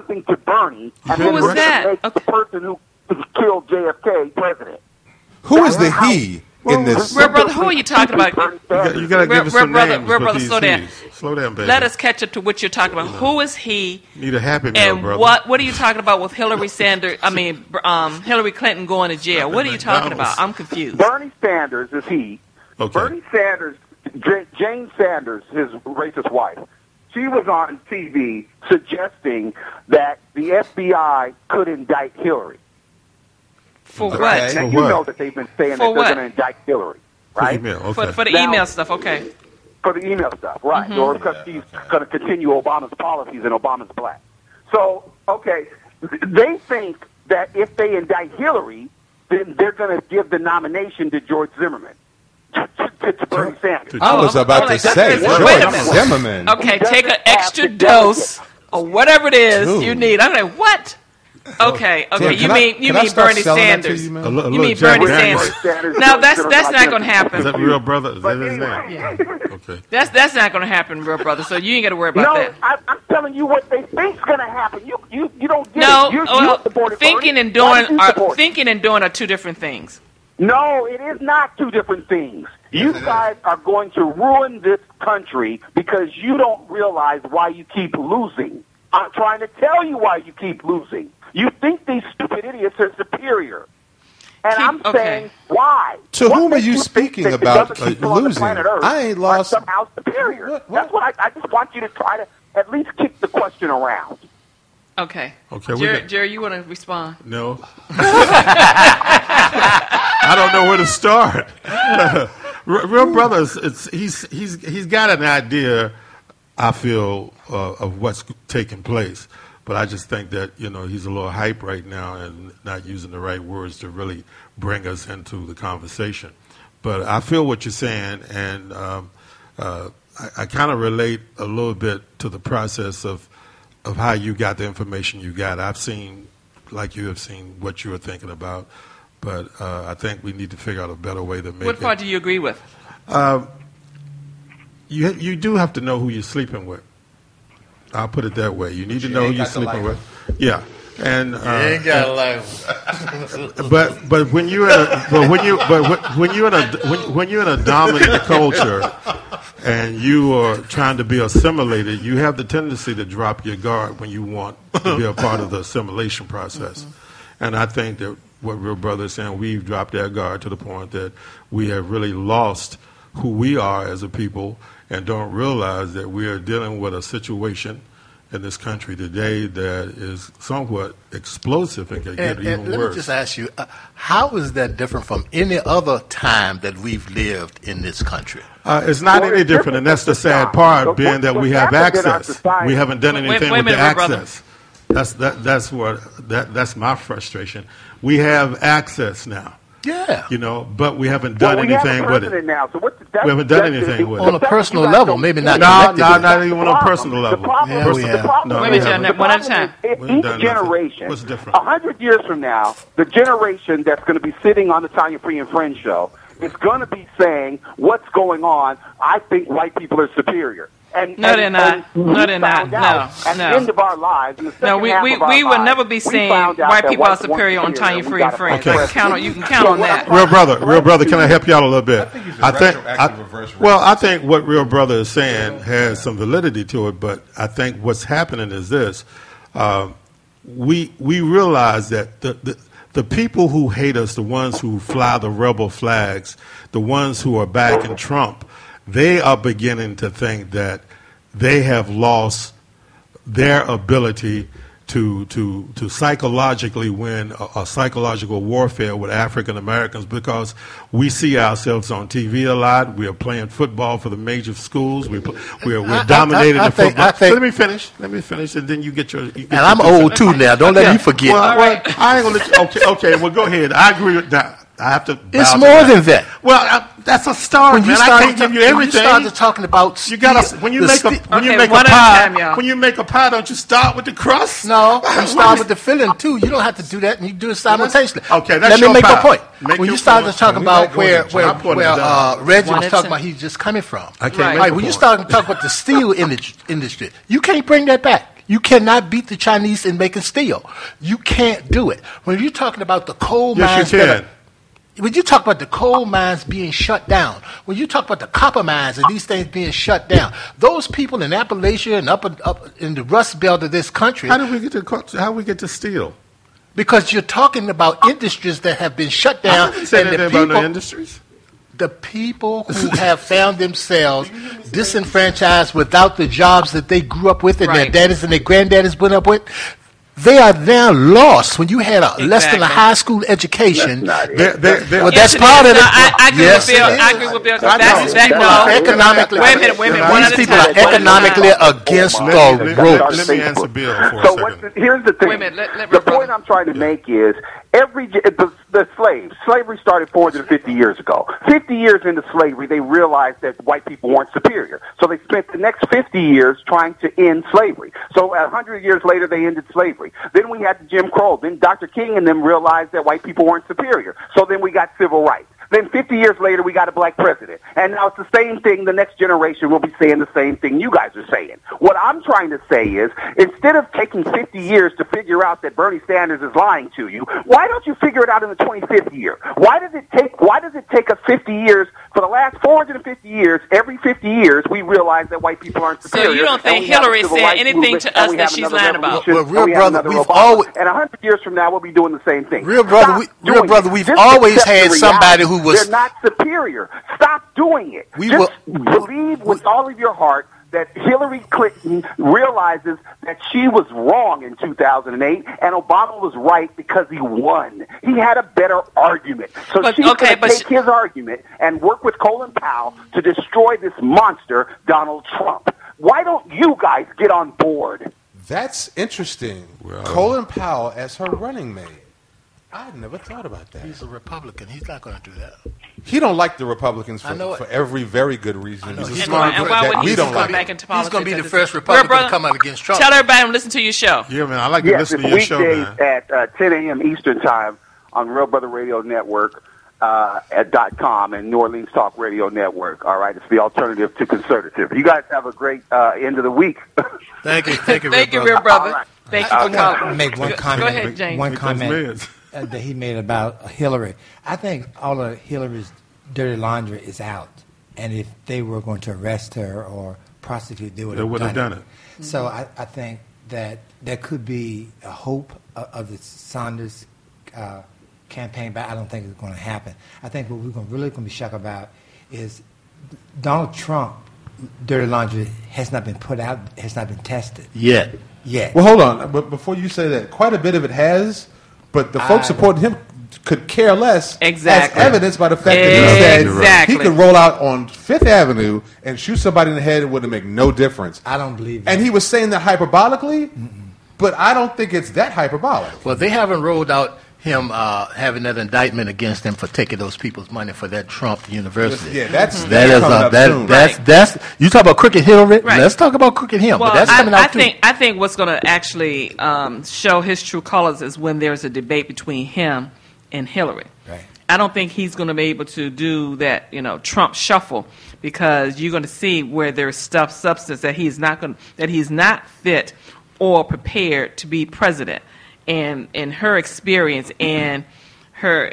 something to Bernie, and Who then was we're that? going to make the person who killed JFK president. Who is the he in this? Real brother, who are you talking about? You got to give us some names. Real with brother, these slow down. Cs. Slow down, baby. Let us catch up to what you're talking about. Who is he? Need a happy meal, And brother. what are you talking about with Hillary Sanders? I mean, Hillary Clinton going to jail. What are you talking about? I'm confused. Bernie Sanders is he. Okay. Bernie Sanders, Jane Sanders, his racist wife, she was on TV suggesting that the FBI could indict Hillary. For Now, what? you know that they've been saying that For they're what? going to indict Hillary, right? For the email stuff, okay. For the email stuff, right. Mhm. Or because she's going to continue Obama's policies and Obama's black. So, okay, they think that if they indict Hillary, then they're going to give the nomination to George Zimmerman. To Bernie Sanders. I was about to say, Wait a George minute. Zimmerman. Okay, take an extra dose or whatever it is Dude. you need. I'm like, what? Okay, Tim, you can I mean start Bernie selling that to Sanders? you, man? A You little mean Jack Bernie Daniels. Sanders? No, that's not going to happen. Is that real brother? Is that his name? Okay. That's not going to happen, real brother. So you ain't got to worry about No, that. I'm telling you what they think's going to happen. You don't get No, it. You well, supported thinking Bernie. and Why doing did you support him? are two different things. No, it is not two different things. You guys are going to ruin this country because you don't realize why you keep losing. I'm trying to tell you why you keep losing. You think these stupid idiots are superior. And I'm saying, why? To What whom are makes you think speaking that the about other people on the losing? planet Earth I ain't are lost. somehow superior. That's what I just want you to try to at least kick the question around. Okay. Okay, we Jerry, got- Jerry, you want to respond? No. I don't know where to start. Real brothers, he's got an idea, I feel, of what's taking place. But I just think that, he's a little hype right now and not using the right words to really bring us into the conversation. But I feel what you're saying, and I kind of relate a little bit to the process of how you got the information you got. I've seen, like you have seen, what you were thinking about. But I think we need to figure out a better way to make What part do you agree with? You do have to know who you're sleeping with. I'll put it that way. You need to know who you're sleeping with. Yeah, and You ain't got to like. but when you're in a dominant culture and you are trying to be assimilated, you have the tendency to drop your guard when you want to be a part of the assimilation process. And I think that what Real Brother is saying, we've dropped our guard to the point that we have really lost who we are as a people and don't realize that we are dealing with a situation in this country today that is somewhat explosive and can get even let worse. me just ask you, how is that different from any other time that we've lived in this country? It's not any different, and that's the sad part, being that we have access. We haven't done anything with the access. That's my frustration. We have access now. Yeah. But we haven't done anything with it. Now, so We haven't done anything with it. On a personal level, maybe not. No, not even on a personal level. Yeah, we have. No, Wait a minute, John, one at a time. Each generation, What's different? 100 years from now, the generation that's going to be sitting on the Tanya Free and Friends show is going to be saying, what's going on? I think white people are superior. No, they're not. No, they're not. No, At the end of our lives, in the second we half of our will lives, never be we saying found out white that people are whites weren't superior on Tanya and we Free and gotta Friends. Okay. You can count on that. Real brother, can I help you out a little bit? I think what Real Brother is saying has some validity to it, but I think what's happening is this: we realize that the people who hate us, the ones who fly the rebel flags, the ones who are backing Trump, they are beginning to think that they have lost their ability to psychologically win a psychological warfare with African Americans, because we see ourselves on TV a lot. We are playing football for the major schools. We're dominating the football. So let me finish, and then you get your. And I'm old too now. Don't let me forget. Well, I ain't gonna let you. Okay. Well, go ahead. I agree with that. I have to. It's more than that. Well, that's a start, man. I can't give you everything. When you started talking about, you gotta when you make a pie. When you make a pie, don't you start with the crust? No, you start with the filling too. You don't have to do that, and you do it simultaneously. Okay, that's let me your make pie. a point. Make when your you started point. talking about where Reggie was talking it. about, he's just coming from. I can't make Right, a when you point. started talking about the steel industry, you can't bring that back. You cannot beat the Chinese in making steel. You can't do it. When you're talking about the coal mines, Yes, you can. when you talk about the coal mines being shut down, when you talk about the copper mines and these things being shut down, those people in Appalachia and up in the Rust Belt of this country. How did we get to steel? Because you're talking about industries that have been shut down. I didn't say and anything about no industries. The people who have found themselves disenfranchised without the jobs that they grew up with and their daddies and their granddaddies went up with, they are now lost. When you had less than a high school education, well, that's part of it. I agree with Bill. I agree with Bill. Economically, wait a minute. These people are economically against the ropes. Let me answer Bill for So a second. here's the thing. The point I'm trying to make is the slavery started 450 years ago. 50 years into slavery, they realized that white people weren't superior. So they spent the next 50 years trying to end slavery. So 100 years later, they ended slavery. Then we had Jim Crow. Then Dr. King and them realized that white people weren't superior. So then we got civil rights. Then 50 years later, we got a black president. And now it's the same thing. The next generation will be saying the same thing you guys are saying. What I'm trying to say is, instead of taking 50 years to figure out that Bernie Sanders is lying to you, why don't you figure it out in the 25th year? Why does it take us 50 years? For the last 450 years, every 50 years, we realize that white people aren't superior. So you don't think Hillary said anything to us that she's lying about? Well, real brother, we've always... And 100 years from now, we'll be doing the same thing. Real brother, we've always had somebody who was... They're not superior. Stop doing it. Believe with all of your heart that Hillary Clinton realizes that she was wrong in 2008 and Obama was right because he won. He had a better argument. So she's going to take his argument and work with Colin Powell to destroy this monster, Donald Trump. Why don't you guys get on board? That's interesting. Colin Powell as her running mate. I never thought about that. He's a Republican. He's not going to do that. He don't like the Republicans for every very good reason. He's smart, and we don't like back into politics. He's going to be the first Republican to come out against Trump. Tell everybody to listen to your show. Yeah, man, I like to listen to your show, man. At 10 a.m. Eastern Time on Real Brother Radio Network at .com and New Orleans Talk Radio Network. All right, it's the alternative to conservative. You guys have a great end of the week. Thank you, real brother. Right. Thank you for calling. Make one comment. Go ahead, James. One comment that he made about Hillary. I think all of Hillary's dirty laundry is out, and if they were going to arrest her or prosecute, they would have done it. So I think that there could be a hope of the Sanders campaign, but I don't think it's going to happen. I think what we're really going to be shocked about is Donald Trump dirty laundry has not been put out, has not been tested yet. Well, hold on. But before you say that, quite a bit of it has, but the folks supporting him could care less. Exactly. As evidenced by the fact that he said he could roll out on Fifth Avenue and shoot somebody in the head. It wouldn't make no difference. I don't believe that. And he was saying that hyperbolically, but I don't think it's that hyperbolic. Well, they haven't rolled out him having that indictment against him for taking those people's money for that Trump University. Yeah, that's you talk about Crooked Hillary. Right. Let's talk about Crooked Him. Well, but that's coming out I think what's going to actually show his true colors is when there's a debate between him and Hillary. Right. I don't think he's going to be able to do that, Trump shuffle, because you're going to see where there's substance that he's not fit or prepared to be president. And in her experience and her,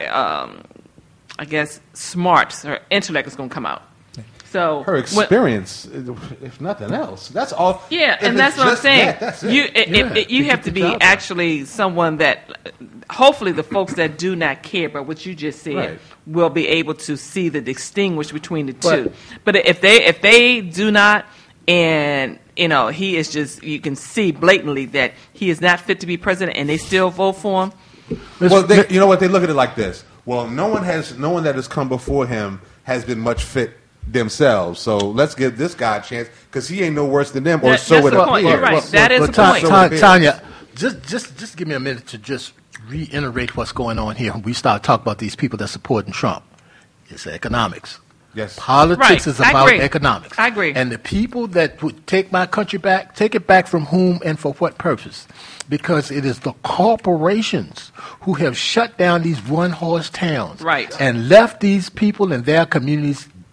I guess, smarts, her intellect is going to come out. So her experience, if nothing else, that's all. Yeah, and that's what I'm saying. You have to be actually someone that, hopefully, the folks that do not care about what you just said will be able to see the distinguish between the two. But if they do not, and he is just, you can see blatantly that he is not fit to be president, and they still vote for him. Well, you know what? They look at it like this. Well, no one that has come before him has been much fit themselves. So let's give this guy a chance because he ain't no worse than them, or so it appears. You're right. That is the point. Tanya, just give me a minute to just reiterate what's going on here. We start talking about these people that supporting Trump. It's economics. Yes. Politics is about economics. I agree. And the people that would take my country back, take it back from whom and for what purpose? Because it is the corporations who have shut down these one-horse towns and left these people and their communities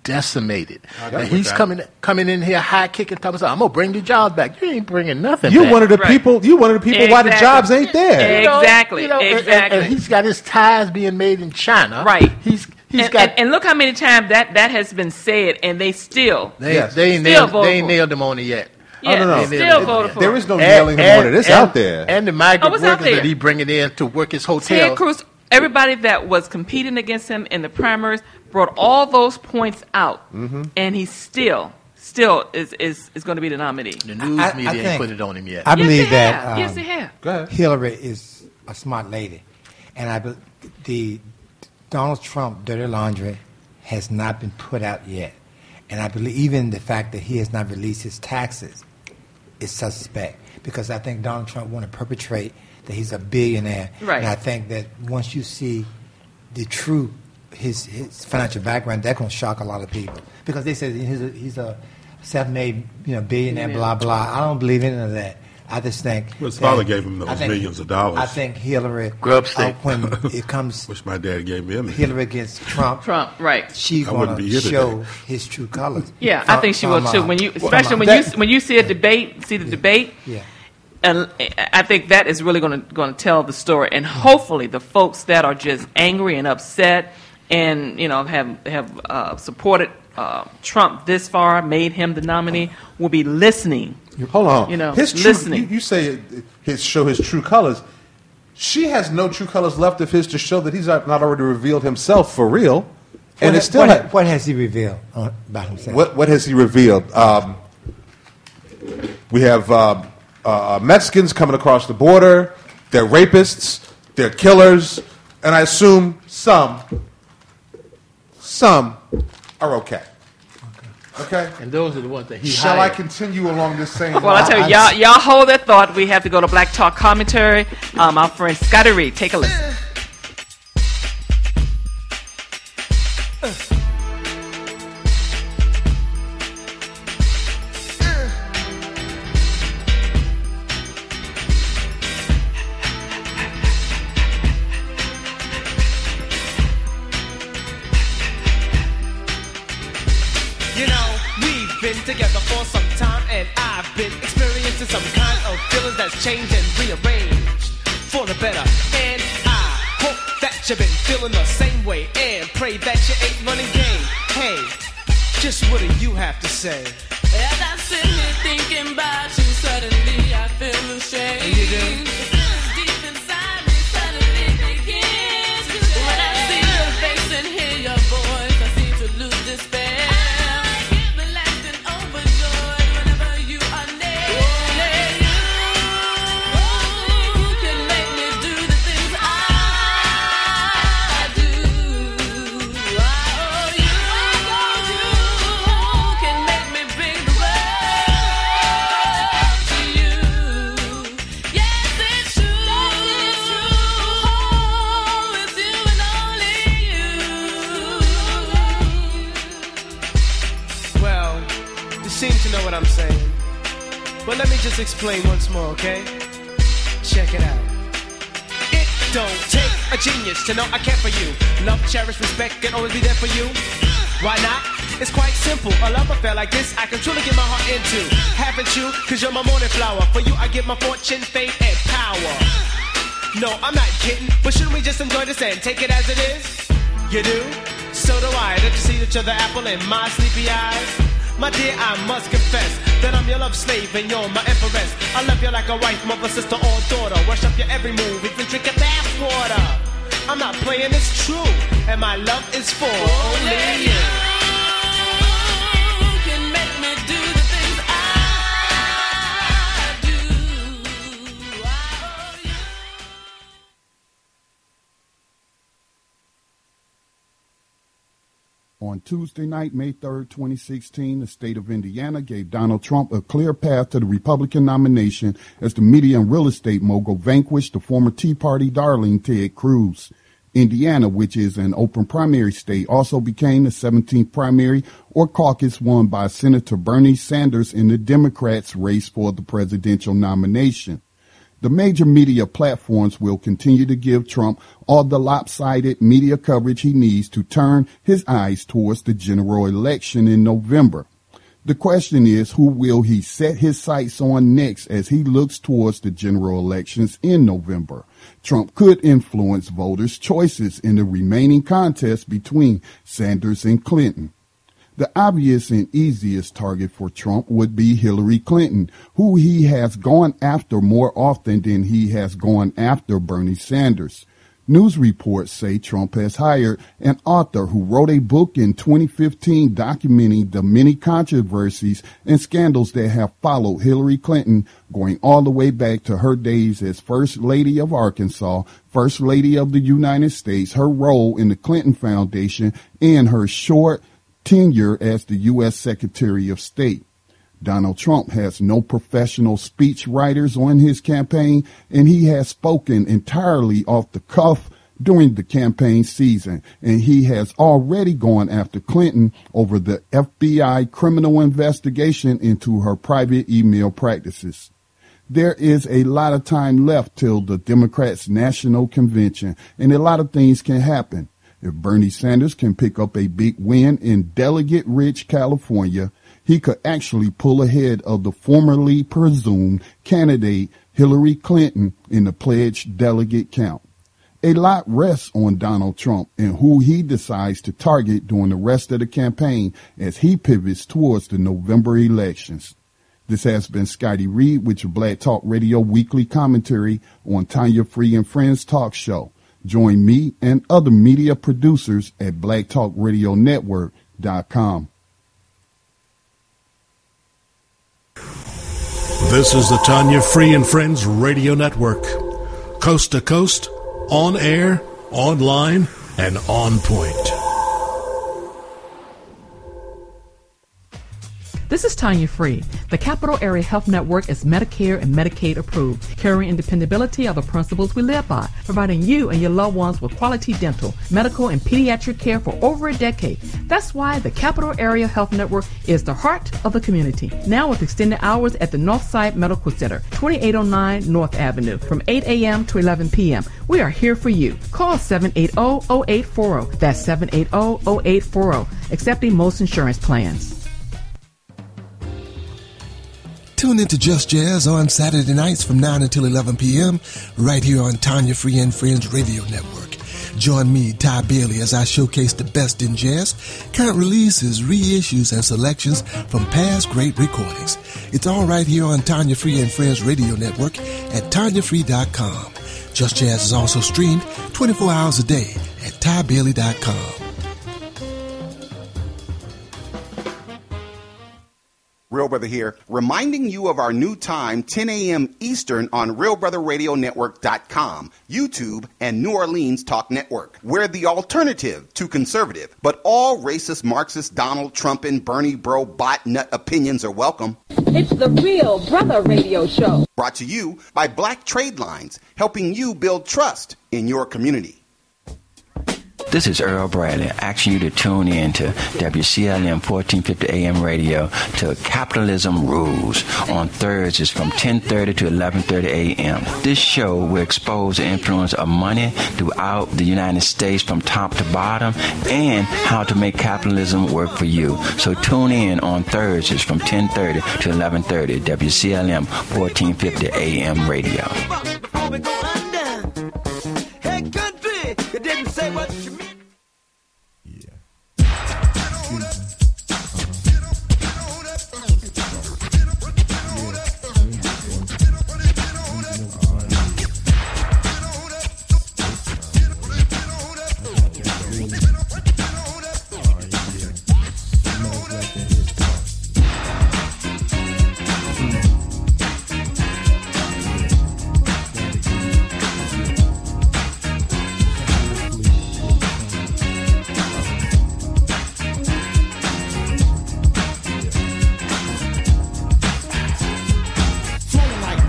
decimated. agree And with he's that. coming in here high kicking, talking about, I'm gonna bring the jobs back. You ain't bringing nothing You back. one of the people. You one of the people why the Exactly. jobs ain't there. You know, Exactly, you know, and- exactly. And he's got his ties being made in China. Right. He's And, got. and look how many times that has been said, and they still They ain't still nailed voted for it. him on it yet. Yeah, no, no. they still voted for There it. is no nailing him on it. It's out there. And the migrant it's out workers there. that he bringing in to work his hotel. Ted Cruz, everybody that was competing against him in the primaries brought all those points out, and he still is going to be the nominee. The news I media ain't think- put it on him yet. I believe they that have. Yes, they have. Go ahead. Hillary is a smart lady, and the Donald Trump dirty laundry has not been put out yet, and I believe even the fact that he has not released his taxes is suspect, because I think Donald Trump want to perpetrate that he's a billionaire, Right. and I think that once you see the true his financial background, that's going to shock a lot of people, because they say he's a self-made billionaire, blah blah. I don't believe any of that. I just think Well, his that- father gave him those I think- millions of dollars. I think Hillary, Grub steak. when it comes Which my dad gave me. Hillary against Trump, right? She's I going wouldn't be here to show today. his true colors. Yeah, I think she will too. When you, especially when you see the debate, Yeah. and I think that is really going to tell the story. And hopefully, the folks that are just angry and upset, and have supported Trump this far, made him the nominee, will be listening. Hold on. His true, listening. You say his show his true colors. She has no true colors left of his to show that he's not already revealed himself for real. And it's still What has he revealed about himself? What has he revealed? We have Mexicans coming across the border. They're rapists. They're killers. And I assume some are okay. Okay? And those are the ones that he Shall hired. I continue along this same Well, I tell you, y'all hold that thought. We have to go to Black Talk Commentary. Our friend Scotty Reed, take a listen. You know, we've been together for some time, and I've been experiencing some kind of feelings that's changed and rearranged for the better. And I hope that you've been feeling the same way, and pray that you ain't running game. Hey, just what do you have to say? As I sit here thinking about you, suddenly I feel ashamed. You do? Deep inside me, suddenly begins to change. When I see your face and hear your voice, I seem to lose despair. I get relaxed and overjoyed whenever you are near. Only you can make me do the things I do. Oh, you can make me bring the world to you. Yes, it's true. Oh, it's you and only you. Well, you seem to know what I'm saying. But let me just explain once more, okay? Check it out. It don't take a genius to know I care for you. Love, cherish, respect, and always be there for you. Why not? It's quite simple. A love affair like this, I can truly get my heart into. Haven't you? Cause you're my morning flower. For you, I get my fortune, fame, and power. No, I'm not kidding. But shouldn't we just enjoy this and take it as it is? You do? So do I. Don't you see each other apple in my sleepy eyes? My dear, I must confess that I'm your love slave and you're my empress. I love you like a wife, mother, sister, or daughter. Worship your every move, even drink your bath water. I'm not playing, it's true. And my love is for only you. Can make me do the things I do. On Tuesday night, May 3rd, 2016, the state of Indiana gave Donald Trump a clear path to the Republican nomination as the media and real estate mogul vanquished the former Tea Party darling Ted Cruz. Indiana, which is an open primary state, also became the 17th primary or caucus won by Senator Bernie Sanders in the Democrats' race for the presidential nomination. The major media platforms will continue to give Trump all the lopsided media coverage he needs to turn his eyes towards the general election in November. The question is, who will he set his sights on next as he looks towards the general elections in November? Trump could influence voters' choices in the remaining contest between Sanders and Clinton. The obvious and easiest target for Trump would be Hillary Clinton, who he has gone after more often than he has gone after Bernie Sanders. News reports say Trump has hired an author who wrote a book in 2015 documenting the many controversies and scandals that have followed Hillary Clinton, going all the way back to her days as First Lady of Arkansas, First Lady of the United States, her role in the Clinton Foundation, and her short tenure as the U.S. Secretary of State. Donald Trump has no professional speech writers on his campaign, and he has spoken entirely off the cuff during the campaign season, and he has already gone after Clinton over the FBI criminal investigation into her private email practices. There is a lot of time left till the Democrats' national convention, and a lot of things can happen. If Bernie Sanders can pick up a big win in delegate-rich California, he could actually pull ahead of the formerly presumed candidate Hillary Clinton in the pledged delegate count. A lot rests on Donald Trump and who he decides to target during the rest of the campaign as he pivots towards the November elections. This has been Scotty Reed with your Black Talk Radio weekly commentary on Tanya Free and Friends Talk Show. Join me and other media producers at blacktalkradionetwork.com. This is the Tanya Free and Friends Radio Network. Coast to coast, on air, online, and on point. This is Tanya Free. The Capital Area Health Network is Medicare and Medicaid approved, carrying and dependability are the principles we live by, providing you and your loved ones with quality dental, medical, and pediatric care for over a decade. That's why the Capital Area Health Network is the heart of the community. Now with extended hours at the Northside Medical Center, 2809 North Avenue, from 8 a.m. to 11 p.m. We are here for you. Call 780-0840. That's 780-0840. Accepting most insurance plans. Tune into Just Jazz on Saturday nights from 9 until 11 p.m. right here on Tanya Free and Friends Radio Network. Join me, Ty Bailey, as I showcase the best in jazz, current releases, reissues, and selections from past great recordings. It's all right here on Tanya Free and Friends Radio Network at TanyaFree.com. Just Jazz is also streamed 24 hours a day at TyBailey.com. Real Brother here, reminding you of our new time, 10 a.m. Eastern on RealBrotherRadioNetwork.com, YouTube, and New Orleans Talk Network. We're the alternative to conservative, but all racist, Marxist, Donald Trump, and Bernie bro bot nut opinions are welcome. It's the Real Brother Radio Show. Brought to you by Black Trade Lines, helping you build trust in your community. This is Earl Bradley, asking you to tune in to WCLM 1450 AM radio to Capitalism Rules on Thursdays from 10:30 to 11:30 a.m. This show will expose the influence of money throughout the United States from top to bottom and how to make capitalism work for you. So tune in on Thursdays from 10:30 to 11:30 WCLM 1450 AM radio. Hey, country, you didn't say what you mean.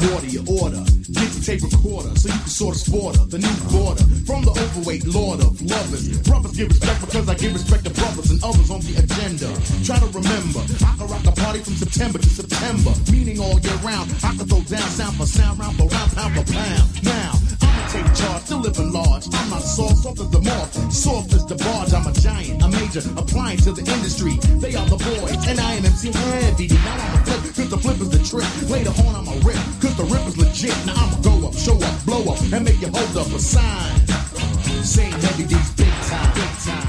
water your order. Get the tape recorder so you can sort of sport her. The new border from the overweight lord of lovers. Brothers give respect because I give respect to brothers and others on the agenda. Try to remember, I can rock a party from September to September, meaning all year round. I can throw down sound for sound, round for round, pound for pound. Now, I'ma take charge, still living large. I'm not soft as the moth, soft as the barge. I'm a giant, a major, applying to the industry. They are the boys, and I am MC Heavy. Now I'm a flip, cause the flip is the trick. Later on I'm a rip, cause the rip is legit. Now I'ma go up, show up, blow up, and make you hold up a sign. Saying Heavy D's big time, big time.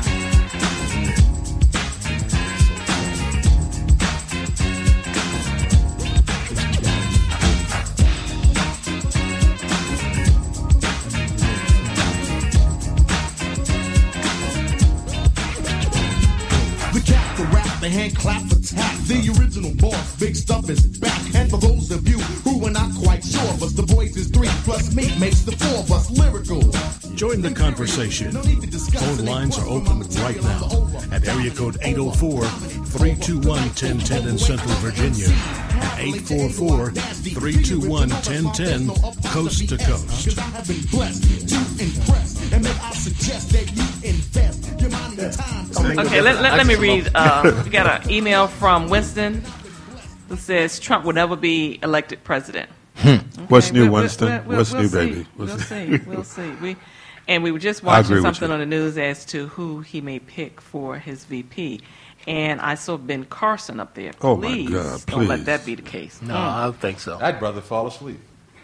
The hand clap for tap. The original boss, Big Stuff is back. And for those of you who were not quite sure of us, the boys is 3 plus me makes the 4 of us lyrical. Join the conversation. Phone lines are open right now at area code 804-321-1010 in Central Virginia and 844-321-1010 coast to coast. I have been blessed to impress, and may I suggest that you invest your money and time. Okay, let me read. We got an email from Winston who says Trump will never be elected president. Okay, What's new, Winston? What's new, baby? We'll see. We were just watching something on the news as to who he may pick for his VP. And I saw Ben Carson up there. Oh, my God, don't let that be the case. No, I don't think so. I'd rather fall asleep.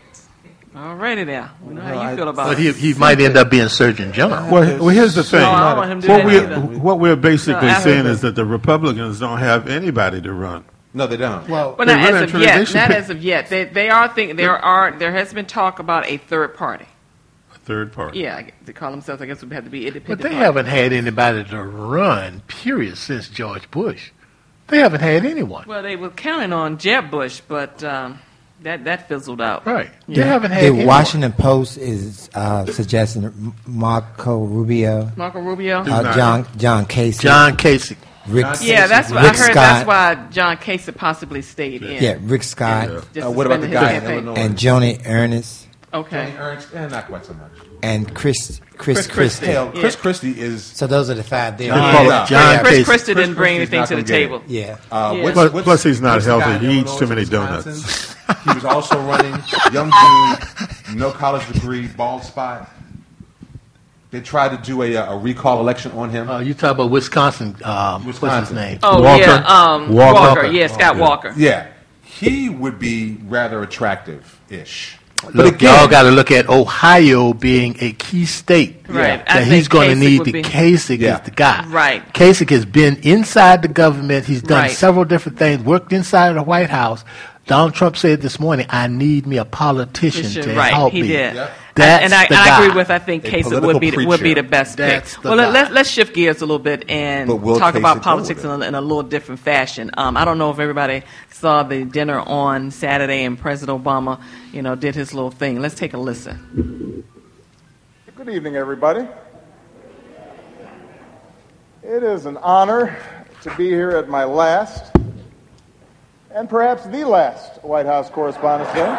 All righty there. We know how you feel about But it. he might end up being Surgeon General. Well, here's the thing. No, I don't want him to do that either. What we're basically No, saying is that the Republicans don't have anybody to run. No, they don't. Well, They not really as of should- yet. they should Not pick- as of yet. There has been talk about a third party. A third party. Yeah, they call themselves. I guess would have to be But independent. they party. haven't had anybody to run, period, since George Bush. They haven't had anyone. Well, they were counting on Jeb Bush, but that fizzled out. Right. Yeah. They haven't had The anyone. Washington Post is suggesting Marco Rubio, Marco Rubio. John Casey. John Casey. Rick, Yeah, that's what Rick I heard. Scott. That's why John Casey possibly stayed in. Yeah, Rick Scott. Just What about the suspended his guy in campaign. Illinois? And Joni Ernest. Okay. Not quite so much. And Chris Christie. Christie. Hell, Chris Christie is. So those are the 5 there. Chris Christie didn't bring anything to the table. Yeah. Plus, he's not what's the guy healthy. in He eats Illinois too many and donuts. Wisconsin? He was also running, young dude, no college degree, bald spot. They tried to do a recall election on him. You talk about Wisconsin. What's his name? Oh, Walker. yeah. Walker. Yeah, Scott Walker. Yeah. He would be rather attractive-ish. But Look, again, y'all got to look at Ohio being a key state. Right. I That think he's going to Kasich need would the be- Kasich Yeah. is the guy. Right. Kasich has been inside the government. He's done Right. several different things, worked inside of the White House. Donald Trump said this morning, I need me a politician to Right, help he me. did. That's and I the guy. agree with. I think Kasich would be the best That's pick. the Well, guy. let's shift gears a little bit and But will talk about Kasich go politics with in a little different fashion. I don't know if everybody saw the dinner on Saturday and President Obama, did his little thing. Let's take a listen. Good evening, everybody. It is an honor to be here at my last, and perhaps the last, White House Correspondents' Day.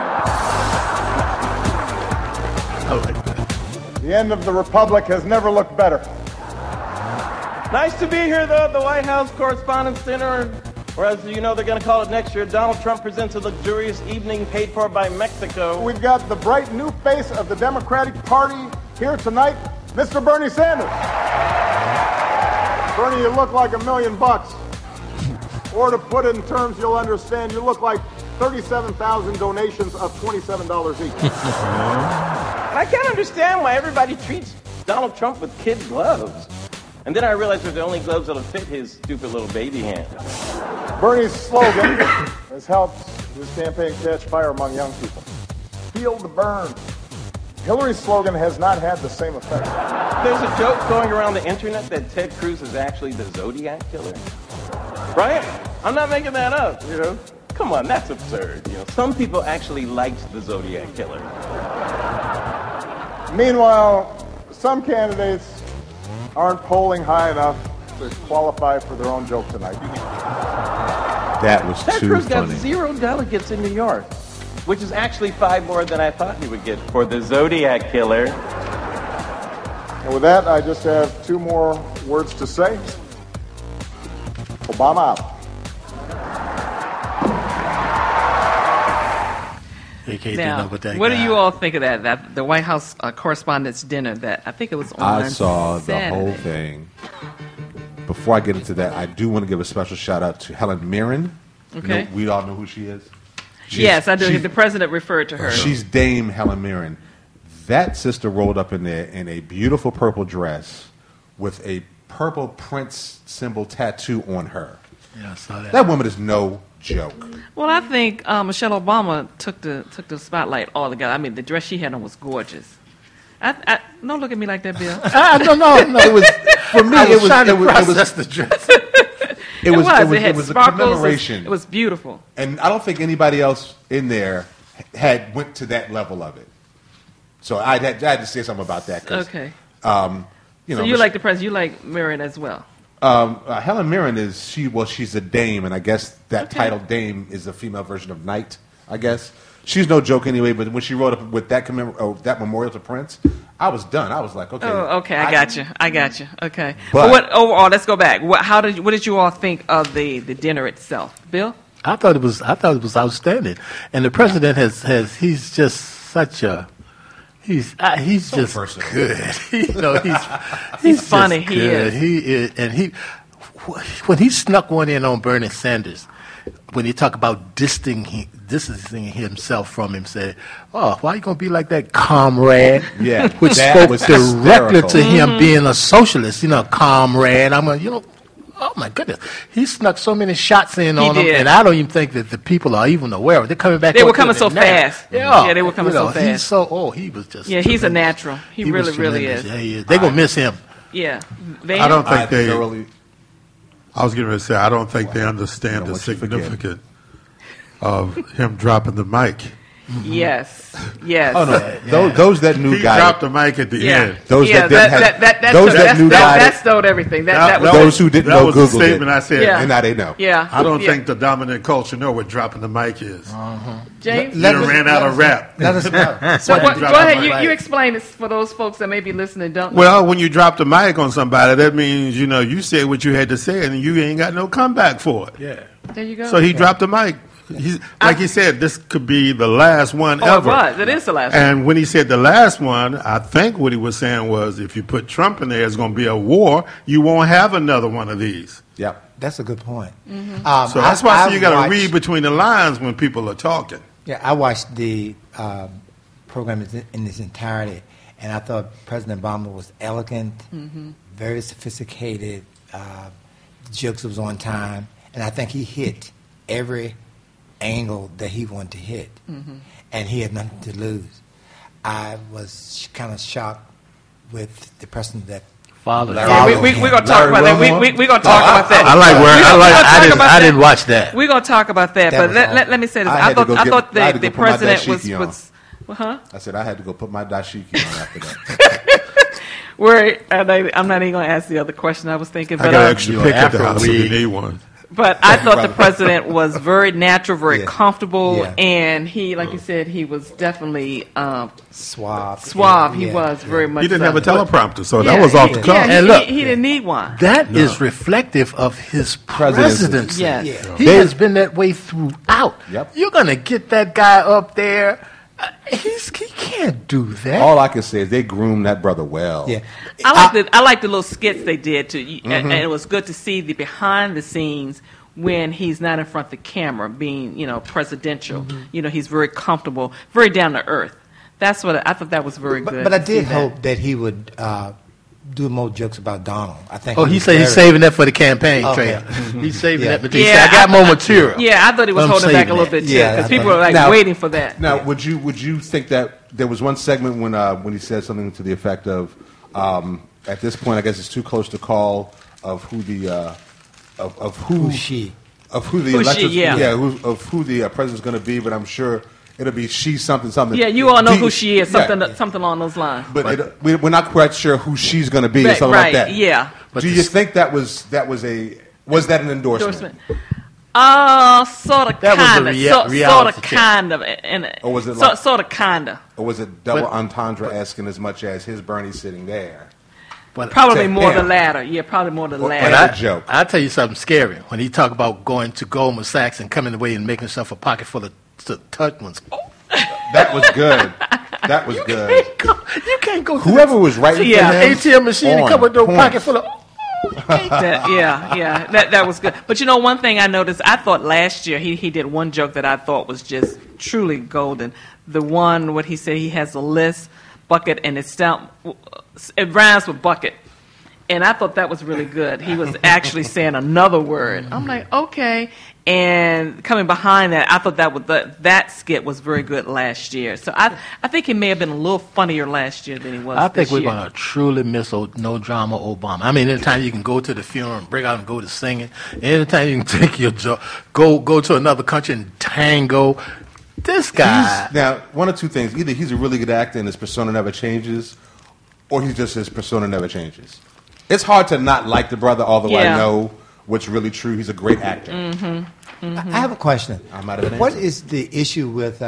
The end of the Republic has never looked better. Nice to be here, though, at the White House Correspondents' Dinner, or as you know they're going to call it next year, Donald Trump presents a luxurious evening paid for by Mexico. We've got the bright new face of the Democratic Party here tonight, Mr. Bernie Sanders. Bernie, you look like $1 million. Or to put it in terms you'll understand, you look like 37,000 donations of $27 each. And I can't understand why everybody treats Donald Trump with kid gloves. And then I realized they're the only gloves that'll fit his stupid little baby hand. Bernie's slogan has helped his campaign catch fire among young people. Feel the burn. Hillary's slogan has not had the same effect. There's a joke going around the internet that Ted Cruz is actually the Zodiac killer. Right? I'm not making that up, Come on, that's absurd. Some people actually liked the Zodiac killer. Meanwhile, some candidates aren't polling high enough to qualify for their own joke tonight. That was Ted too Cruz got funny. 0 delegates in New York. which is actually 5 more than I thought he would get for the Zodiac Killer. And with that, I just have 2 more words to say. Obama out. Now, what do you all think of that the White House Correspondents' Dinner? That I think it was on I saw Saturday. the whole thing. Before I get into that, I do want to give a special shout out to Helen Mirren. Okay. We all know who she is. Yes, I do. The president referred to her. She's Dame Helen Mirren. That sister rolled up in there in a beautiful purple dress with a purple Prince symbol tattoo on her. Yeah, I saw that. That woman is no joke. Well, I think Michelle Obama took the spotlight altogether. I mean, the dress she had on was gorgeous. Don't look at me like that, Bill. No. It was for me. It was the dress. It had was a sparkles. commemoration. It was beautiful. And I don't think anybody else in there had went to that level of it. So I had to say something about that. Okay. So you like the president. You like Mirren as well. Helen Mirren she's a dame, and I guess that title dame is a female version of knight, I guess. She's no joke anyway, but when she wrote up with that memorial to Prince, I was done. I was like, okay. Oh, okay, I got you. Okay. But overall, let's go back. What did you all think of the dinner itself, Bill? I thought it was outstanding, and the president he's just such a he's just versatile. Good. He's funny. He is. He is, and when he snuck one in on Bernie Sanders. When he talk about distancing himself from him, say, "Oh, why are you gonna be like that, comrade?" Yeah, which spoke directly to him being a socialist. Comrade. Oh my goodness, he snuck so many shots in on him, and I don't even think that the people are even aware of it. They're coming back. They were coming so fast. Yeah, they were coming so fast. He was just. Yeah, he's a natural. He really is. Yeah, he is. They're gonna miss him. Yeah, I don't think I was going to say, I don't think they understand the significance of him dropping the mic. Yes. Oh no, those that knew he guy dropped the mic at the end. Those that knew guy. That stowed everything. Those who didn't know was Googled the statement it. I said. And now they know. Yeah. I don't think the dominant culture know what dropping the mic is. James, you ran out of rap. Let us know. So go ahead. You explain this for those folks that may be listening. Don't know. Well, when you drop the mic on somebody, that means you said what you had to say, and you ain't got no comeback for it. Yeah. There you go. So he dropped the mic. Like he said, this could be the last one ever. It was. It is the last one. And when he said the last one, I think what he was saying was, if you put Trump in there, it's going to be a war. You won't have another one of these. Yeah, that's a good point. Mm-hmm. So that's why you got to read between the lines when people are talking. Yeah, I watched the program in its entirety, and I thought President Obama was elegant, very sophisticated. Jokes was on time, and I think he hit every angle that he wanted to hit, and he had nothing to lose. I was kind of shocked with the person that followed. We're gonna talk about that. We're gonna talk about that. I didn't watch that. We're gonna talk about that. But let me say this. I thought the president was. I said I had to go put my dashiki on after that. I'm not even gonna ask the other question I was thinking. I got an extra pick at the house if you need one. But I thought the president was very natural, very comfortable, and he, like you said, he was definitely suave. He was very much. He didn't have a teleprompter, so that was off the cuff. And look, he didn't need one. That is reflective of his presidency. Yes. He has been that way throughout. Yep. You're going to get that guy up there. He can't do that. All I can say is they groomed that brother well. Yeah. I like the little skits they did too, and it was good to see the behind the scenes when he's not in front of the camera, being presidential. He's very comfortable, very down to earth. That's what I thought. That was very good. But I did hope that he would do more jokes about Donald. I think. Oh, he said he's saving that for the campaign trail. He's saving that material. Yeah, I got more material. Yeah, I thought he was holding back a little bit too, because people were waiting for that. Now, would you think that there was one segment when he said something to the effect of, at this point, I guess it's too close to call of who the president's going to be, but I'm sure it'll be she something. Yeah, you all know who she is, something along those lines. But we're not quite sure who she's going to be or something like that. Yeah. But do you think was that an endorsement? Sort of, That was kind the of, reality sort of, check. kind of, Or was it like, sort of, kind of? Or was it double entendre-esque in as much as his Bernie sitting there? Probably to more the him? latter. Yeah, probably more the But latter. joke. I'll tell you something scary. When he talk about going to Goldman Sachs and coming away and making himself a pocket full of Tubmans. That was good. That was good. You can't go. Whoever was writing for him, ATM machine and on come with no point. pocket full of. That was good. But you know, one thing I noticed, I thought last year he did one joke that I thought was just truly golden. The one what he said he has a list bucket and it rhymes with bucket. And I thought that was really good. He was actually saying another word. I'm like, okay. And coming behind that, I thought that skit was very good last year. So I think he may have been a little funnier last year than he was I think this we're year. going to truly miss No Drama Obama. I mean, anytime you can go to the funeral and break out and go to singing, anytime you can take your go to another country and tango, this guy. Now, one of two things. Either he's a really good actor and his persona never changes, or his persona never changes. It's hard to not like the brother, although I know what's really true. He's a great actor. I have a question. I might have an What answer. is the issue with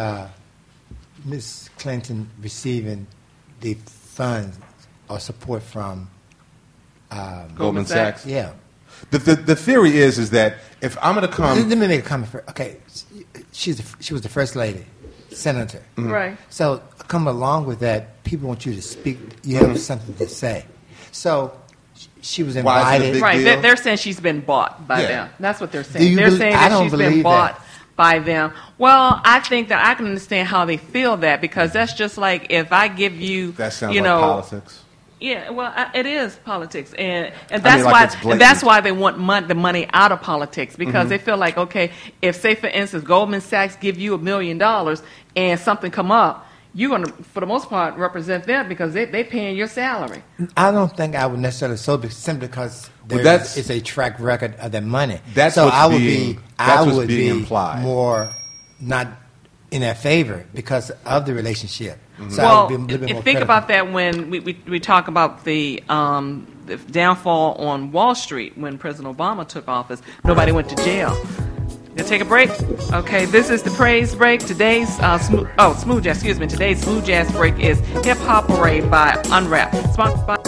Ms. Clinton receiving the funds or support from Goldman Sachs? Yeah. The theory is that if I'm going to come... Let me make a comment first. Okay, she was the first lady, senator. Mm-hmm. Right. So come along with that, people want you to speak. You have something to say. So she was invited. Right. They're saying she's been bought by them. That's what they're saying. They're saying I that don't she's been believe bought that. by them. Well, I think that I can understand how they feel that, because that's just like if I give you, That sounds you like know, politics. Yeah, well, it is politics, and I that's mean, like it's blatant. that's why they want the money out of politics, because Mhm. they feel like, okay, if say for instance Goldman Sachs give you $1 million and something come up, you're going to, for the most part, represent them because they paying your salary. I don't think I would necessarily simply because that's- it's a track record of that money. That's so what's I would being- be that's I what's would being be implied. more not in their favor because of the relationship. So I Well, would be a little bit more think critical. about that when we talk about the downfall on Wall Street when President Obama took office. Nobody went to jail. Gonna take a break? Okay, this is the praise break. Today's smooth jazz. Excuse me. Today's smooth jazz break is Hip Hop Parade by Unwrap. Sponsored by.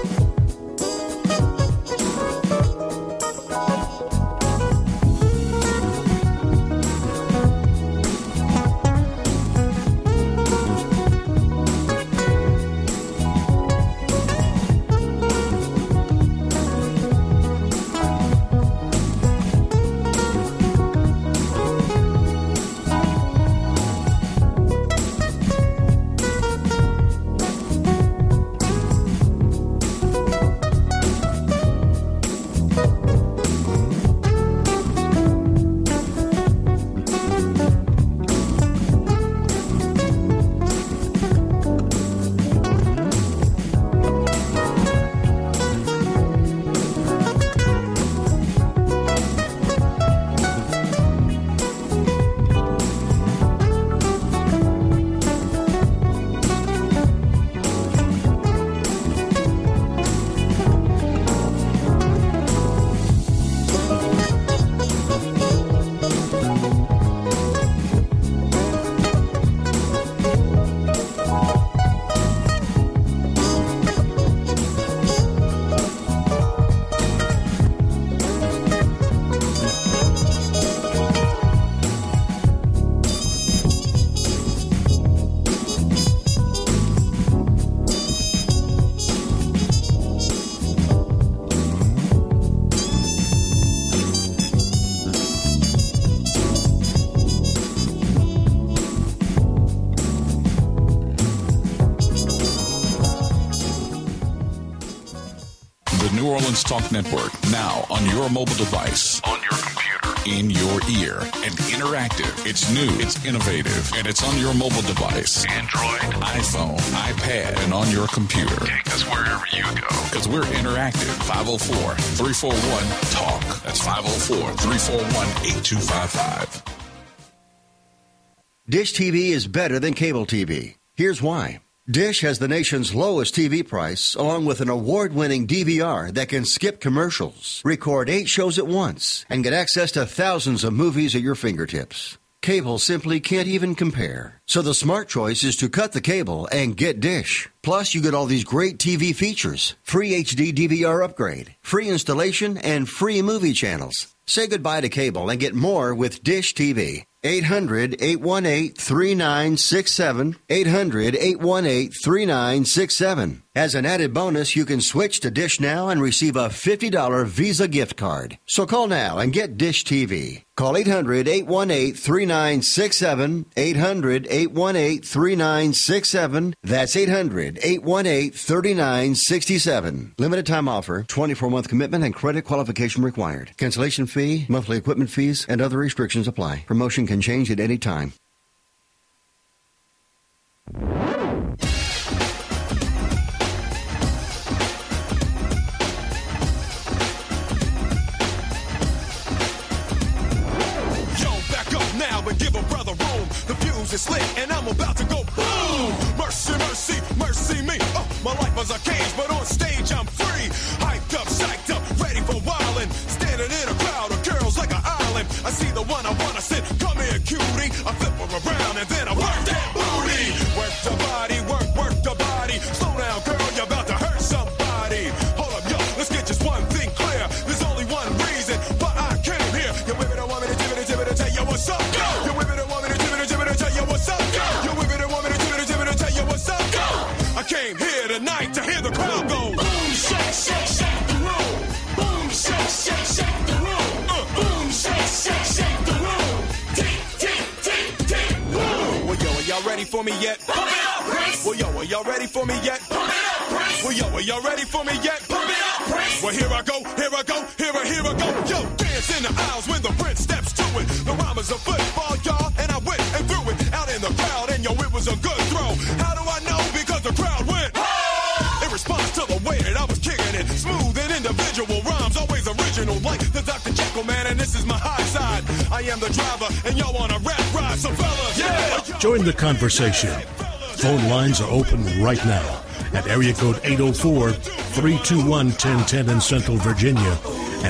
New Orleans Talk Network, now on your mobile device, on your computer, in your ear, and interactive. It's new, it's innovative, and it's on your mobile device. Android, iPhone, iPad, and on your computer. Take us wherever you go. Because we're interactive. 504-341-TALK. That's 504-341-8255. Dish TV is better than cable TV. Here's why. Dish has the nation's lowest TV price, along with an award-winning DVR that can skip commercials, record 8 shows at once, and get access to thousands of movies at your fingertips. Cable simply can't even compare. So the smart choice is to cut the cable and get Dish. Plus, you get all these great TV features, free HD DVR upgrade, free installation, and free movie channels. Say goodbye to cable and get more with Dish TV. 800-818-3967. 800-818-3967. As an added bonus, you can switch to Dish now and receive a $50 Visa gift card. So call now and get Dish TV. Call 800-818-3967. 800-818-3967. That's 800-818-3967. Limited time offer, 24-month commitment and credit qualification required. Cancellation fee, monthly equipment fees, and other restrictions apply. Promotion can change at any time. And give a brother room. The fuse is lit and I'm about to go boom. Mercy, mercy, mercy me. My life was a cage, but on stage I'm free. Hyped up, psyched up, ready for wildin'. Standing in a crowd of girls like an island. I see the one I wanna sit. Come here, cutie. I flip her around and then I work that booty. Work the body, work the body. Slow down, girl, you're about to hurt somebody. Hold up, yo, let's get just one thing clear. There's only one reason why I came here. You women don't want me to tell you what's up. You women don't want me to tell you what's up. You women don't want me to tell you what's up. I came here tonight to hear the crowd go. Boom, shake, shake, shake the room. Boom, shake, shake, shake the room. Boom, shake, shake, shake the room. Tick, tick, tick, tick, boom. Well, yo, are y'all ready for me yet? Pump it up, Prince. Well, yo, are y'all ready for me yet? Pump it up, Prince. Well, yo, are y'all ready for me yet? Pump it up, Prince. Well, here I go, here I go, here I go. Yo, dance in the aisles when the Prince steps to it. The rhyme is a football, y'all, and I went and threw it out in the crowd, and yo, it was a good throw. How do I know? Because the crowd went. In response to the way that I was kicking it, smooth and individual rhymes, always original, like the Dr. Jekyll man, and this is my high side. I am the driver, and y'all on a rap ride, so fellas, yeah. Join the conversation. Phone lines are open right now at area code 804-321-1010 in Central Virginia and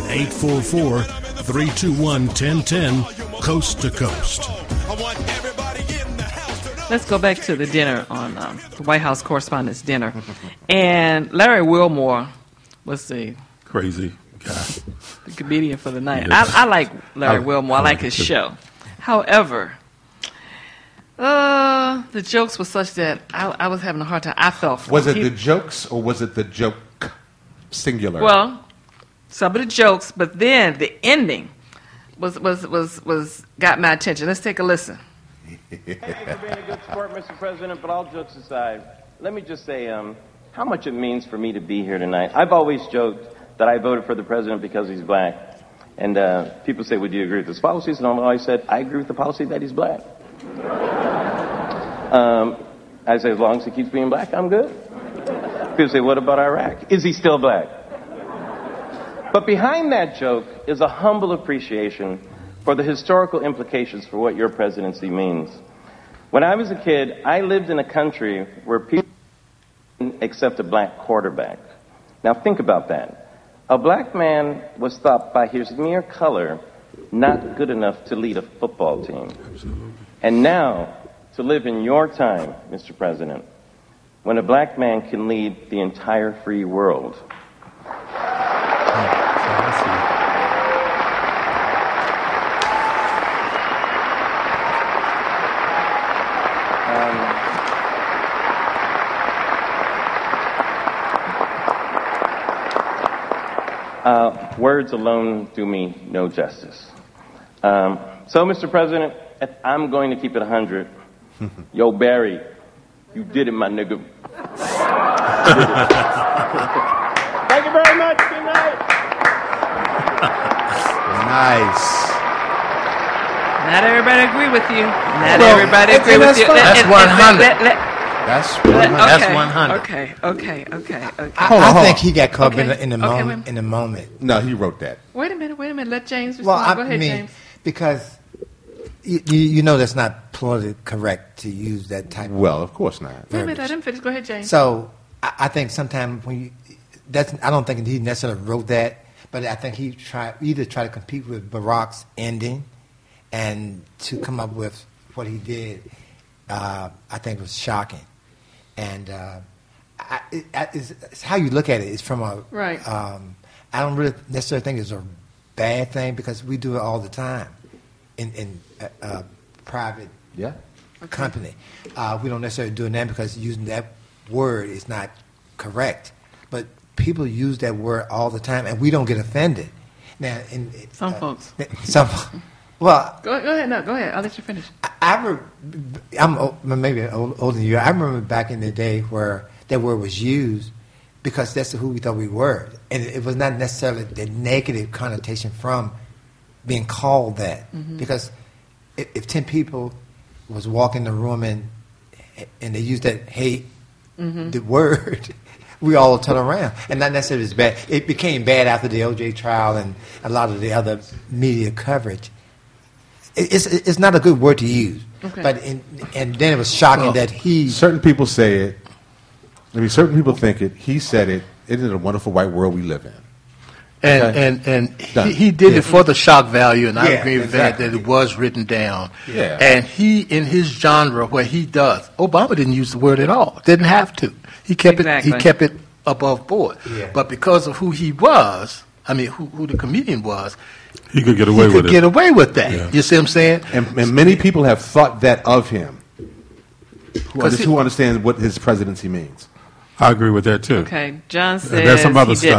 844-321-1010 coast to coast. Let's go back to the dinner on the White House Correspondents' Dinner. And Larry Wilmore was the crazy guy, the comedian for the night. I like Larry Wilmore. I like his show. However, the jokes were such that I was having a hard time. I fell for Was it the jokes or was it the joke singular? Well, some of the jokes, but then the ending was got my attention. Let's take a listen. Thank you for being a good sport, Mr. President, but all jokes aside, let me just say how much it means for me to be here tonight. I've always joked that I voted for the president because he's black. And people say, well, do you agree with his policies? And I've always said, I agree with the policy that he's black. I say, as long as he keeps being black, I'm good. People say, what about Iraq? Is he still black? But behind that joke is a humble appreciation for the historical implications for what your presidency means. When I was a kid, I lived in a country where people didn't accept a black quarterback. Now think about that. A black man was thought by his mere color not good enough to lead a football team. Absolutely. And now, to live in your time, Mr. President, when a black man can lead the entire free world. Words alone do me no justice. So, Mr. President, if I'm going to keep it 100, yo, Barry, you did it, my nigga. Thank you very much. Good night. Nice. Not everybody agree with you. Not everybody agree with you. That's 100. That's 100. Okay. I think he got caught in the moment. No, he wrote that. Wait a minute. Let James respond. Well, Go ahead, James. Because you know that's not politically correct to use that type. Well, of course not. Wait a minute, I didn't finish. Go ahead, James. So I think sometimes when I don't think he necessarily wrote that, but I think he tried to compete with Barack's ending, and to come up with what he did, I think was shocking, and it's how you look at it. It's from a right. I don't really necessarily think it's a bad thing because we do it all the time in private company. We don't necessarily do it now because using that word is not correct. But people use that word all the time, and we don't get offended. Now, some folks. Well, go ahead. No, go ahead. I'll let you finish. I'm maybe older than you. I remember back in the day where that word was used because that's who we thought we were, and it was not necessarily the negative connotation from being called that. Mm-hmm. Because if 10 people was walking the room and they used that hate the word, we all turn around, and not necessarily it's bad. It became bad after the O.J. trial and a lot of the other media coverage. It's not a good word to use. Okay. But and then it was shocking that he. Certain people say it. I mean, certain people think it. He said it. Isn't it a wonderful white world we live in? And he did it for the shock value, and I agree with exactly. that it was written down. Yeah. And he, in his genre, where he does, Obama didn't use the word at all. Didn't have to. He kept it. He kept it above board. Yeah. But because of who he was, I mean, who the comedian was, he could get away with it. Get away with that. Yeah. You see what I'm saying? And many people have thought that of him, who understand what his presidency means. I agree with that too. Okay, John says there's some other he stuff.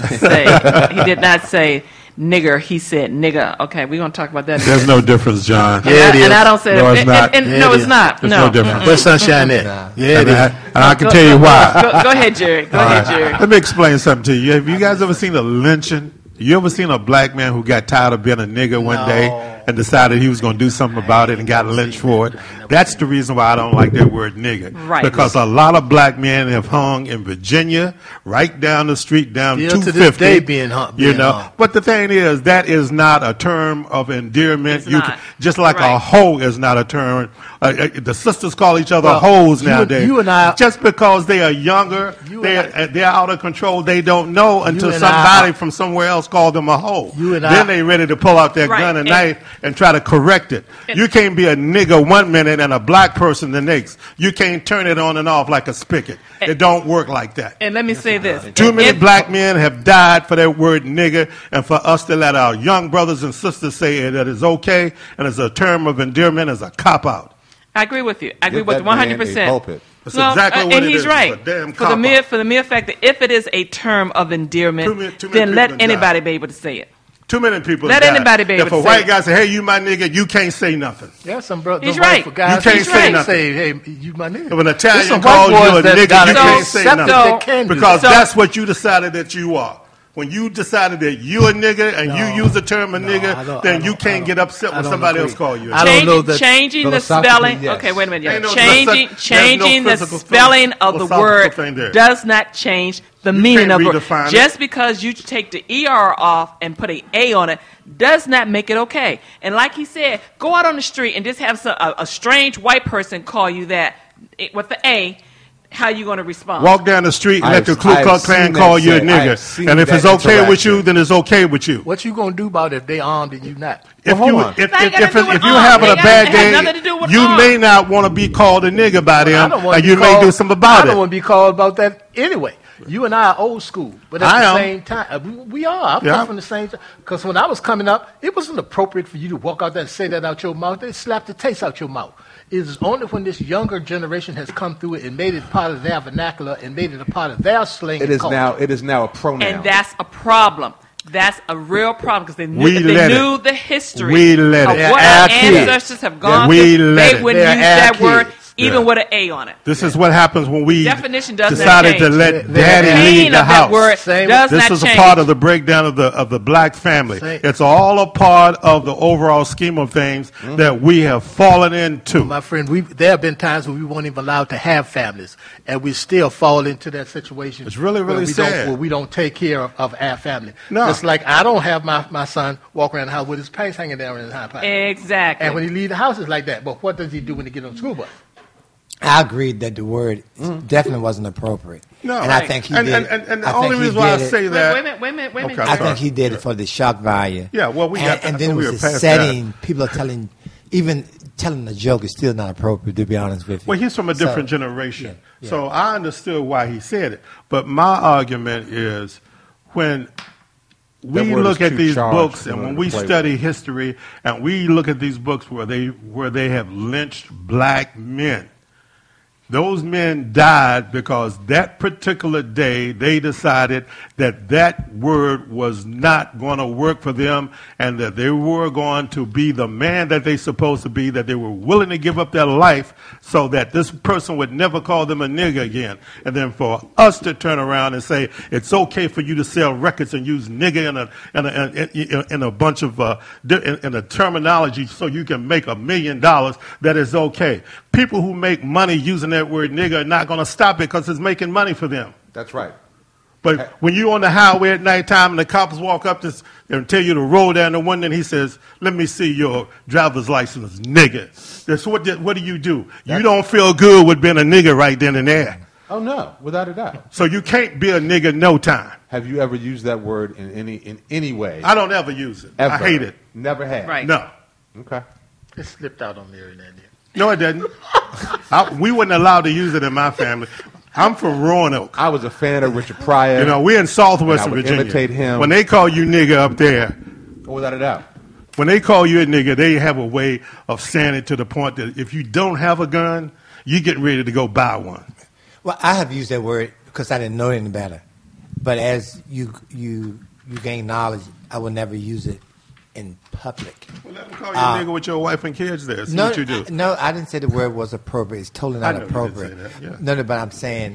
did not say nigger. He said nigga. Okay, we're gonna talk about that. There's no difference, John. And I don't say no, that. it's not. No, it's not. There's no difference. Where's Sunshine at? Yeah, it is. And I can tell you why. Go ahead, Jerry. Go ahead, Jerry. Let me explain something to you. Have you guys ever seen a lynching? You ever seen a black man who got tired of being a nigger one day and decided he was going to do something about it and got lynched for it? That's the reason why I don't like that word nigger. Right. Because a lot of black men have hung in Virginia, right down the street, down Still 250. to this day being hung. You know, but the thing is, that is not a term of endearment. It's not. Just like a hoe is not a term. The sisters call each other hoes nowadays. You and I, just because they are younger, they're out of control. They don't know until somebody from somewhere else called them a hoe. Then they ready to pull out their gun and knife and try to correct it. You can't be a nigger one minute and a black person the next. You can't turn it on and off like a spigot. It don't work like that. And let me say this: too many black men have died for that word nigger, and for us to let our young brothers and sisters say that it's okay and it's a term of endearment is a cop out. I agree with you. I agree with 100%. That's exactly what and it he's is. right. It's a damn For the mere fact that if it is a term of endearment, then let anybody be able to say it. Too many people let died. anybody be able if to say a white it. guy say, "Hey, you my nigga," you can't say nothing. Yeah, some brothers. He's right. Guys, you can't say nothing. Say, "Hey, you my nigga." If an Italian calls you a nigga, you can't say nothing because that's what you decided that you are. When you decided that you a nigga and you use the term a nigga, then you can't get upset when somebody else call you a nigga. I don't know that. Changing the spelling. Yes. Okay, wait a minute. Ain't no Changing the spelling of the word does not change the meaning of it. Just because you take the ER off and put an A on it does not make it okay. And like he said, go out on the street and just have a strange white person call you that with the A. How you going to respond? Walk down the street and let the Ku Klux Klan call you a nigger. And if it's okay with you, then it's okay with you. What you going to do about it if they armed and you not? If you having a bad day, you may not want to be called a nigger by them, and you may do something about it. I don't want to be called about that anyway. You and I are old school, but at the same time, we are. I'm come from the same time. Because when I was coming up, it wasn't appropriate for you to walk out there and say that out your mouth. They slapped the taste out your mouth. It is only when this younger generation has come through it and made it part of their vernacular and made it a part of their slang. It is now a pronoun. And that's a problem. That's a real problem because they knew the history of what our ancestors have gone through. They wouldn't use that word even with an A on it. This is what happens when we Definition does not decided to change. let The Daddy meaning leave the of that house. word does This not is a change. part of the breakdown of the black family. It's all a part of the overall scheme of things that we have fallen into. My friend, there have been times when we weren't even allowed to have families, and we still fall into that situation. It's really, really sad. Where we don't take care of our family. No. Just like I don't have my son walk around the house with his pants hanging down in his high pocket. Exactly. And when he leave the house, it's like that. But what does he do when he get on the school bus? I agreed that the word definitely wasn't appropriate. No. And I think he did. And the I only think he reason why I did it- say that. Wait a minute. Okay, I sorry. think he did it for the shock value. Yeah, well, we got and that. then it We was were the past setting. People are telling, even telling a joke is still not appropriate, to be honest with you. Well, he's from a different generation. So I understood why he said it. But my argument is when we That word look is at too these charged books in and order when to we play study history and we look at these books where they have lynched black men, those men died because that particular day they decided that that word was not going to work for them and that they were going to be the man that they supposed to be, that they were willing to give up their life so that this person would never call them a nigger again. And then for us to turn around and say it's okay for you to sell records and use nigger in a bunch of in a terminology so you can make $1 million, that is okay. People who make money using that word nigger are not going to stop it because it's making money for them. That's right. But when you're on the highway at nighttime and the cops walk up and tell you to roll down the window and he says, let me see your driver's license, nigger. That's what do? You don't feel good with being a nigger right then and there. Oh, no, without a doubt. So you can't be a nigger no time. Have you ever used that word in any way? I don't ever use it. Ever? I hate it. Never had? Right. No. Okay. It slipped out on me every now and then. No, it didn't. We weren't allowed to use it in my family. I'm from Roanoke. I was a fan of Richard Pryor. You know, we're in Southwest and I would Virginia. imitate him. When they call you nigger up there, without a doubt. When they call you a nigger, they have a way of saying it to the point that if you don't have a gun, you're getting ready to go buy one. Well, I have used that word because I didn't know any better. But as you gain knowledge, I will never use it in public. Well, let them call you a nigger with your wife and kids there. See what you do. No, I didn't say the word was appropriate. It's totally I not know you appropriate. didn't say that, yeah. No, but I'm saying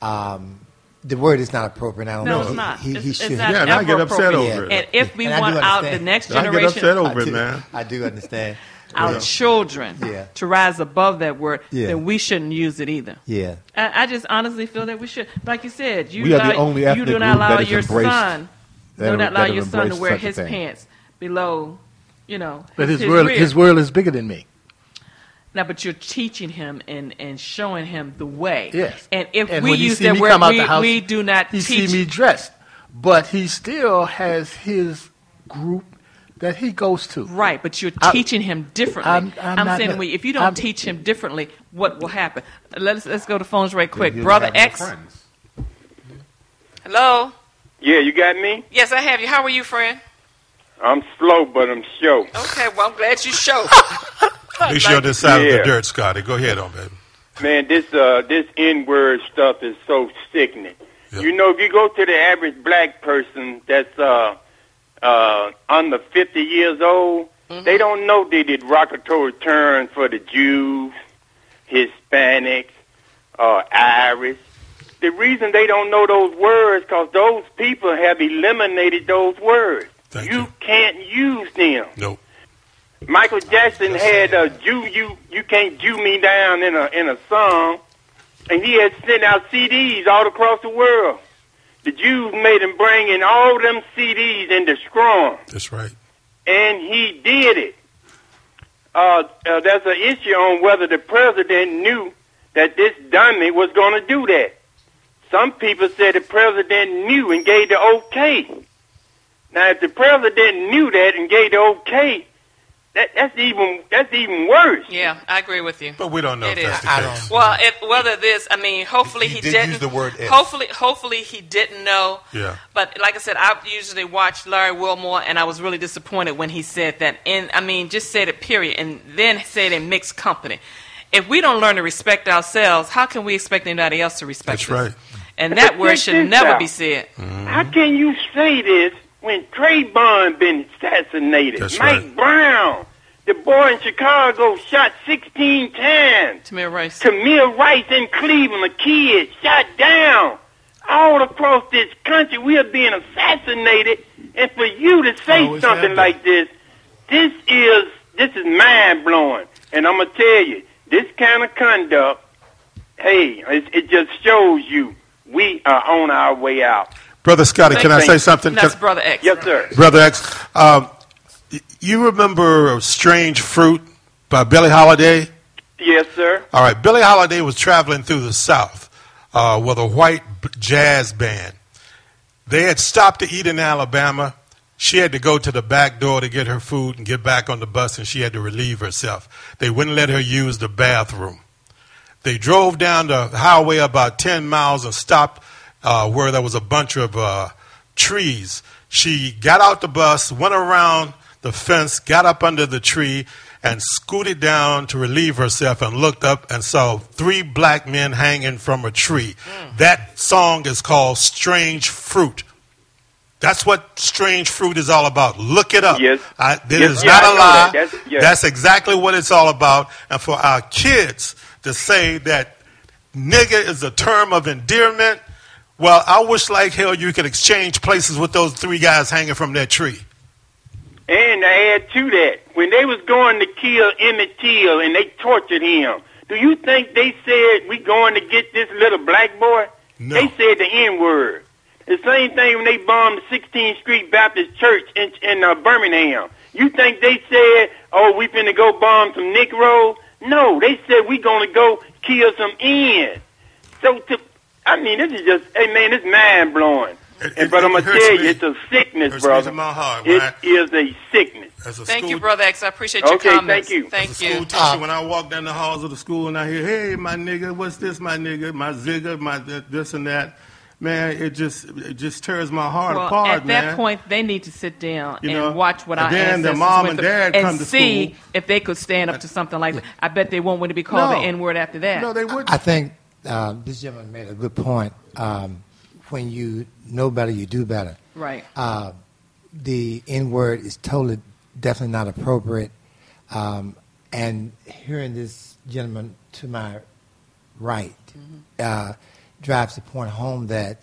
the word is not appropriate. I don't No, know. it's not. He It's should. not and I get upset over it. And if we And I want do out the understand. next I get generation, upset over it, man. I do understand. our children to rise above that word, then we shouldn't use it either. Yeah. I just honestly feel that we should. Like you said, We are the only ethnic you do not group allow that has your embraced- son, that do not allow have your son to embraced wear such a his thing. pants below, But his rear. world is bigger than me. Now, but you're teaching him and showing him the way. Yes. And if And we when he use see that me word, come out the house, we do not he teach. see me dressed, but he still has his group that he goes to. Right, but you're teaching him differently. I'm I'm not saying gonna- if you don't teach him differently, what will happen? Let's go to phones right quick. He'll Brother have no X. friends. Hello. Yeah, you got me? Yes, I have you. How are you, friend? I'm slow, but I'm sure. Okay, well, I'm glad you showed. Be sure to side of Yeah. the dirt, Scotty. Go ahead on, baby. Man, this N-word stuff is so sickening. You know, if you go to the average black person that's under 50 years old, they don't know they did rocketeer return for the Jews, Hispanics, Irish. The reason they don't know those words because those people have eliminated those words. You can't use them. Nope. Michael Jackson had you can't Jew me down in a song, and he had sent out CDs all across the world. The Jews made him bring in all them CDs and destroy them. That's right. And he did it. There's an issue on whether the president knew that this dummy was going to do that. Some people said the president knew and gave the okay. Now, if the president knew that and gave the okay, that's even worse. Yeah, I agree with you. But we don't know It if that's is. the case. Well, whether this, I mean, hopefully he did didn't. use the word if. Hopefully he didn't know. Yeah. But like I said, I usually watch Larry Wilmore, and I was really disappointed when he said that. And I mean, just said it, period, and then said in mixed company. If we don't learn to respect ourselves, how can we expect anybody else to respect That's us? right. And that But word check should this never out. be said. How can you say this when Trayvon been assassinated? That's Mike right. Brown The boy in Chicago shot 16 times. Tamir Rice. Tamir Rice in Cleveland, a kid, shot down. All across this country, we are being assassinated. And for you to say something like this is mind-blowing. And I'm going to tell you, this kind of conduct, hey, it just shows you we are on our way out. Brother Scotty, can I say something? That's Brother X. Yes, sir. Brother X, you remember Strange Fruit by Billie Holiday? Yes, sir. All right. Billie Holiday was traveling through the South with a white jazz band. They had stopped to eat in Alabama. She had to go to the back door to get her food and get back on the bus, and she had to relieve herself. They wouldn't let her use the bathroom. They drove down the highway about 10 miles and stopped where there was a bunch of trees. She got out the bus, went around the fence, got up under the tree, and scooted down to relieve herself and looked up and saw 3 black men hanging from a tree. That song is called Strange Fruit. That's what Strange Fruit is all about. Look it up. Yes. This is not a lie. That's exactly what it's all about. And for our kids to say that nigga is a term of endearment, well, I wish like hell you could exchange places with those 3 guys hanging from that tree. And to add to that, when they was going to kill Emmett Till and they tortured him, do you think they said, we going to get this little black boy? No. They said the N-word. The same thing when they bombed the 16th Street Baptist Church in Birmingham. You think they said, oh, we finna go bomb some Negroes? No, they said we gonna go kill some N. So, this is just, hey man, it's mind-blowing. But I'm going to tell you, it's a sickness, brother. My heart, it is a sickness. Thank you, Brother X. I appreciate your comments. Thank you. Thank you. When I walk down the halls of the school and I hear, hey, my nigga, what's this, my nigga, my zigger, my this and that, man, it just tears my heart apart, at that point, they need to sit down and watch what and our then ancestors the mom went and through dad and come to see school. if they could stand up to something like that. I bet they won't want to be called the N-word after that. No, they wouldn't. I think this gentleman made a good point. When you know better, you do better. Right. The N-word is definitely not appropriate. And hearing this gentleman to my right drives the point home that,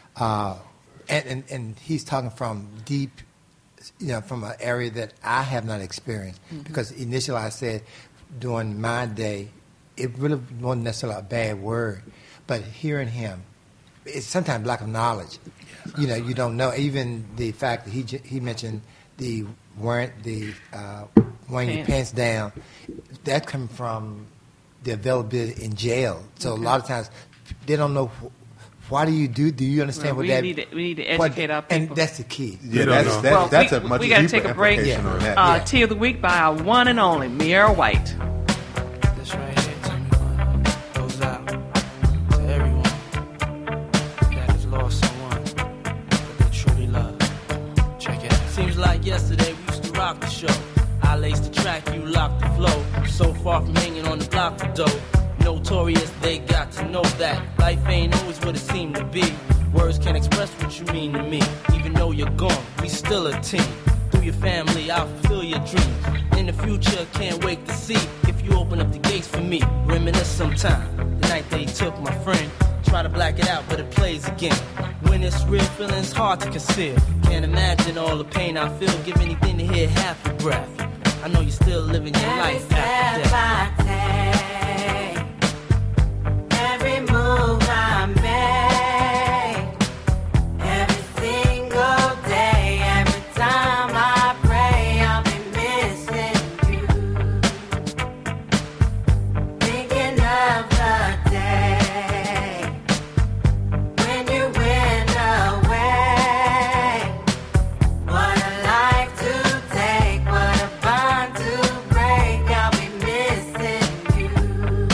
and he's talking from deep, from an area that I have not experienced. Because initially I said during my day, it really wasn't necessarily a bad word. But hearing him, it's sometimes lack of knowledge. Yes, you don't know. Even the fact that he mentioned the wearing your pants down, that comes from the availability in jail. So a lot of times they don't know. Why do you understand what that? We need to educate our people, and that's the key. Yeah, that's a much we got to deeper take a break. implication on that. Tea of the week by our one and only Miera White. This right here, goes out to everyone that has lost someone that they truly love. Check it out. Seems like yesterday we used to rock the show. I laced the track, you locked the flow. So far from hanging on the block for dough. Notorious, they got to know that life ain't always what it seemed to be. Words can't express what you mean to me. Even though you're gone, we still a team. Through your family, I'll fulfill your dreams. In the future, can't wait to see if you open up the gates for me. Reminisce sometime, the night they took my friend. Try to black it out, but it plays again. When it's real, feeling's hard to conceal. Can't imagine all the pain I feel. Give anything to hear half your breath. I know you're still living your life after death. Every move I make, every single day, every time I pray, I'll be missing you. Thinking of the day when you went away. What a life to take, what a bond to break. I'll be missing you.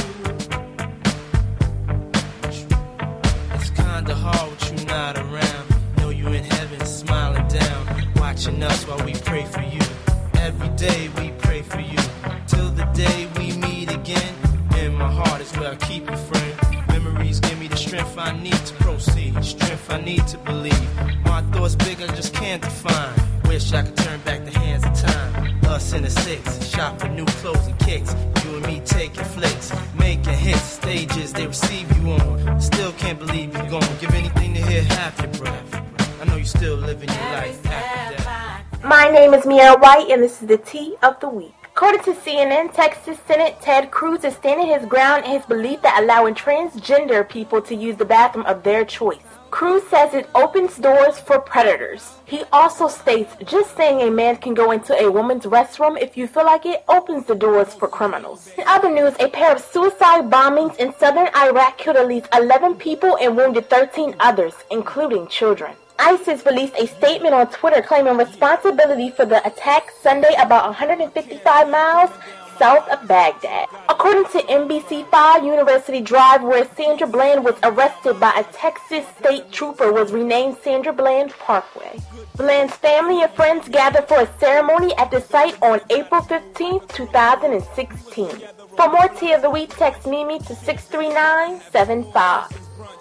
It's kinda hard with you not around. Know you in heaven smiling down, watching us while we pray for you. Every day we pray for you, till the day we meet again. In my heart is where I keep you, friend. Memories give me the strength I need to proceed, strength I need to believe. My thoughts big, I just can't define. Wish I could turn back the hands of time. Us in the 6, shop for new clothes and kicks. You and me taking flicks, making hits, stages they receive you on. Still can't believe you gone. Give anything to hear half your breath. I know you still living your life after death. My name is Mia White, and this is the Tea of the Week. According to CNN, Texas Senate Ted Cruz is standing his ground in his belief that allowing transgender people to use the bathroom of their choice. Cruz says it opens doors for predators. He also states just saying a man can go into a woman's restroom if you feel like it opens the doors for criminals. In other news, a pair of suicide bombings in southern Iraq killed at least 11 people and wounded 13 others, including children. ISIS released a statement on Twitter claiming responsibility for the attack Sunday about 155 miles south of Baghdad. According to NBC5, University Drive, where Sandra Bland was arrested by a Texas state trooper, was renamed Sandra Bland Parkway. Bland's family and friends gathered for a ceremony at the site on April 15, 2016. For more Tea of the Week, text Mimi to 63975.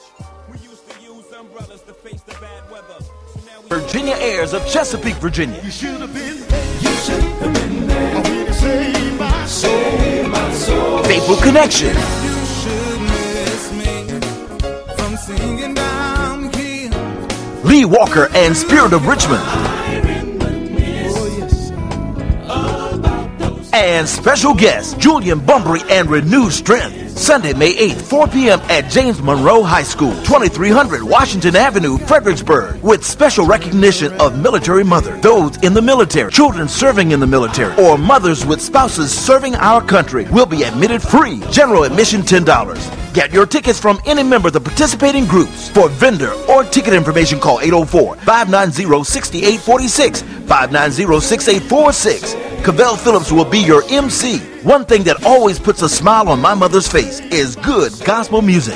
Virginia heirs of Chesapeake, Virginia. You should have been there. I'm here to save my soul. Faithful Connection. You should miss me from singing down here. Lee Walker and Spirit of Richmond. And special guest, Julian Bumbry and Renewed Strength. Sunday, May 8th, 4 p.m. at James Monroe High School, 2300 Washington Avenue, Fredericksburg, with special recognition of military mothers, those in the military, children serving in the military, or mothers with spouses serving our country will be admitted free. General admission $10. Get your tickets from any member of the participating groups. For vendor or ticket information, call 804-590-6846, 590-6846. Cavell Phillips will be your MC. One thing that always puts a smile on my mother's face is good gospel music.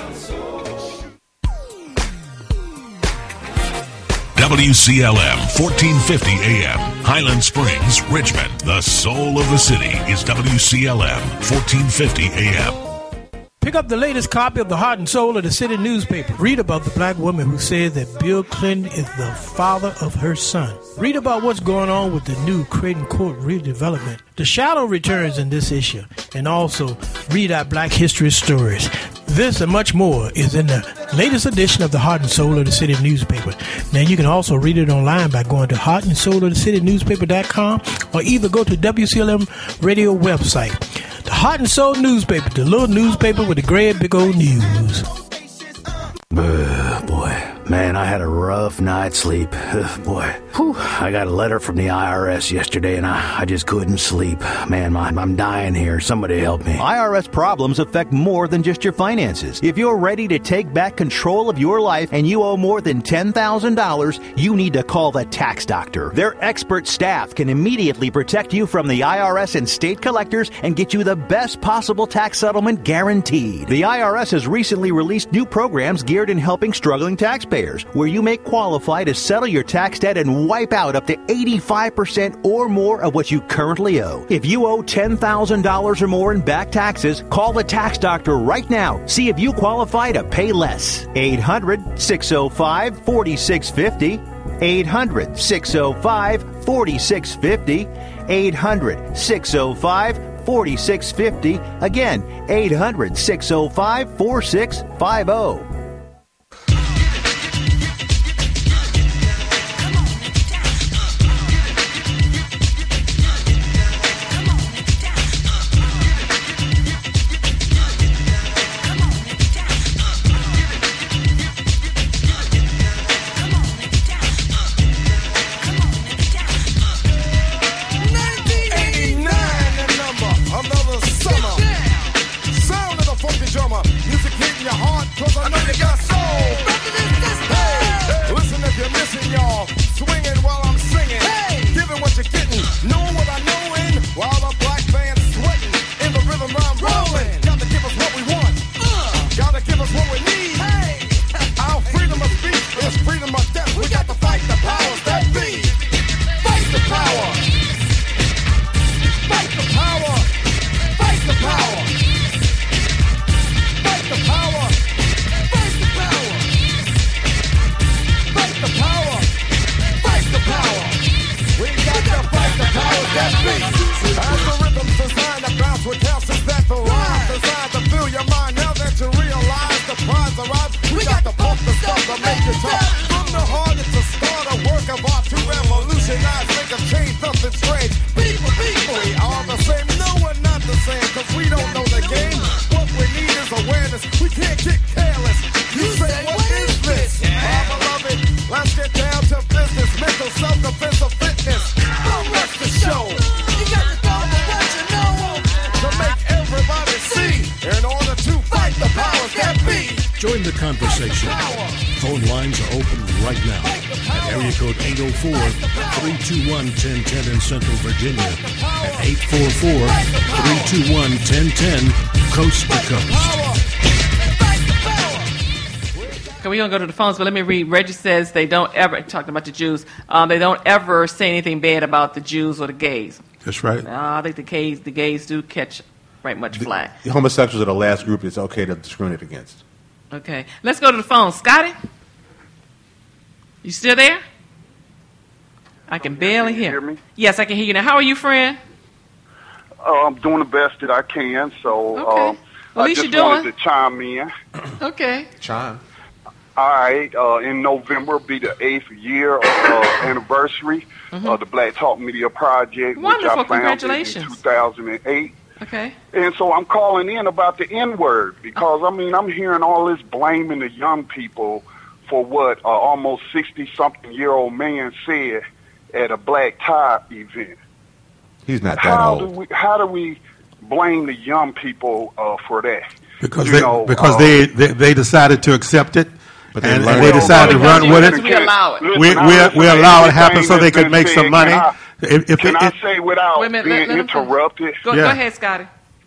WCLM 1450 AM, Highland Springs, Richmond. The soul of the city is WCLM 1450 AM. Pick up the latest copy of the Heart and Soul of the City newspaper. Read about the black woman who said that Bill Clinton is the father of her son. Read about what's going on with the new Creighton Court redevelopment. The shadow returns in this issue. And also, read our Black History stories. This and much more is in the latest edition of the Heart and Soul of the City newspaper. Now, you can also read it online by going to heartandsoulofthecitynewspaper.com or either go to WCLM radio website. The Heart and Soul newspaper, the little newspaper with the great big old news. Boy, man, I had a rough night's sleep. Boy, whew, I got a letter from the IRS yesterday, and I just couldn't sleep. Man, I'm dying here. Somebody help me. IRS problems affect more than just your finances. If you're ready to take back control of your life and you owe more than $10,000, you need to call the Tax Doctor. Their expert staff can immediately protect you from the IRS and state collectors and get you the best possible tax settlement guaranteed. The IRS has recently released new programs geared in helping struggling taxpayers, where you may qualify to settle your tax debt and wipe out up to 85% or more of what you currently owe. If you owe $10,000 or more in back taxes, call the Tax Doctor right now. See if you qualify to pay less. 800-605-4650. 800-605-4650. 800-605-4650. Again, 800-605-4650. Music hitting your heart, 'cause I know you don't know the game. What we need is awareness. We can't get careless. You say, what is this? Our beloved, let's get down to business. Mental self-defense of fitness. What's the show? You got to go for what you know. To make everybody see. In order to fight the powers that be. Join the conversation. Phone lines are open right now at area code 804-321-1010 in Central Virginia and 844-321-1010 coast to coast. Okay, we're going to go to the phones, but let me read. Reggie says they don't ever, talking about the Jews, they don't ever say anything bad about the Jews or the gays. That's right. I think the gays do catch right much flack. The homosexuals are the last group it's okay to discriminate against. Okay, let's go to the phone. Scotty? You still there? I can barely hear. Me? Yes, I can hear you now. How are you, friend? I'm doing the best that I can, so Okay. Well, at least I just you're wanted doing. to chime in. Okay. Chime. All right, in November will be the 8th year anniversary of the Black Talk Media Project, Wonderful. which I founded Congratulations. in 2008. Okay. And so I'm calling in about the N-word because, I mean, I'm hearing all this blaming the young people for what almost 60-something-year-old man said at a black tie event. He's not that old. How do we blame the young people for that? Because they decided to accept it, But and learned they it. decided to run with it. We allow it. We allow it to happen so they could make some money. Can I say without Wait a minute, being let him finish. interrupted? Go ahead, Scotty.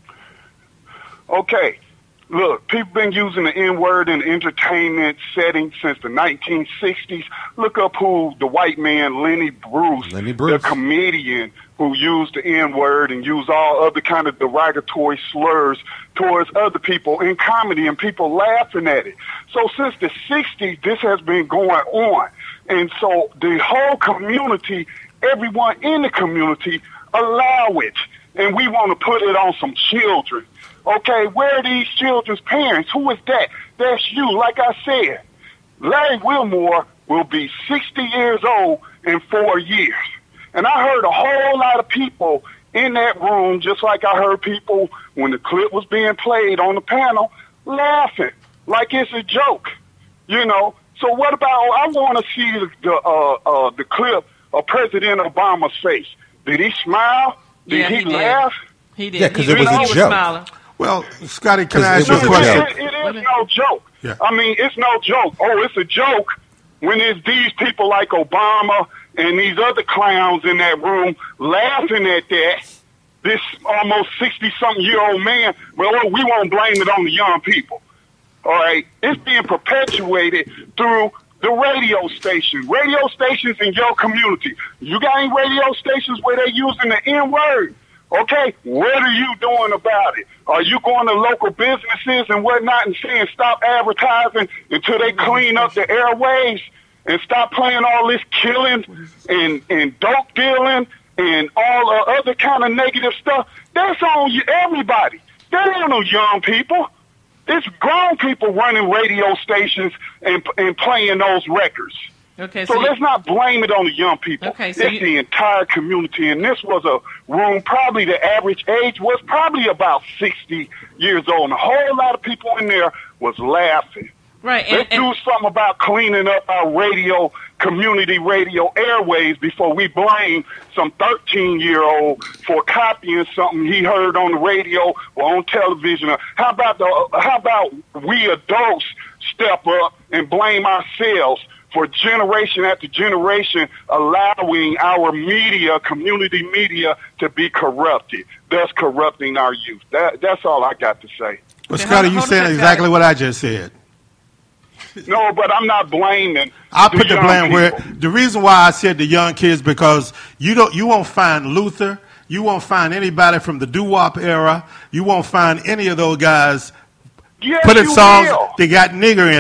Okay. Look, people been using the N-word in entertainment settings since the 1960s. Look up who the white man, Lenny Bruce, the comedian who used the N-word and used all other kind of derogatory slurs towards other people in comedy, and people laughing at it. So since the 60s, this has been going on. And so the whole community, everyone in the community, allow it. And we want to put it on some children. Okay, where are these children's parents? Who is that? That's you. Like I said, Larry Wilmore will be 60 years old in 4 years. And I heard a whole lot of people in that room, just like I heard people when the clip was being played on the panel, laughing like it's a joke, you know. So what about, I want to see the clip of President Obama's face. Did he smile? Did he laugh? He did. Yeah, because it was a joke. Smiling. Well, Scotty, can I ask you a was a question? joke. It is no joke. Yeah. I mean, it's no joke. Oh, it's a joke when there's these people like Obama and these other clowns in that room laughing at that. This almost 60-something-year-old man, well, we won't blame it on the young people. All right? It's being perpetuated through the radio stations in your community. You got any radio stations where they're using the N-word? Okay, what are you doing about it? Are you going to local businesses and whatnot and saying stop advertising until they clean up the airwaves and stop playing all this killing and dope dealing and all the other kind of negative stuff? That's on everybody. That ain't no young people. It's grown people running radio stations and playing those records. Okay, so let's not blame it on the young people. Okay, so it's the entire community, and this was a room, probably the average age was probably about 60 years old, and a whole lot of people in there was laughing. Right. Let's do something about cleaning up our radio, community radio airways before we blame some 13-year-old for copying something he heard on the radio or on television. How about we adults step up and blame ourselves for generation after generation allowing our media, community media, to be corrupted, thus corrupting our youth. That's all I got to say. Well, Scotty, you said exactly what I just said. No, but I'm not blaming. I put the blame where the reason why I said the young kids, because you won't find Luther, you won't find anybody from the doo-wop era, you won't find any of those guys putting songs that got nigger in it.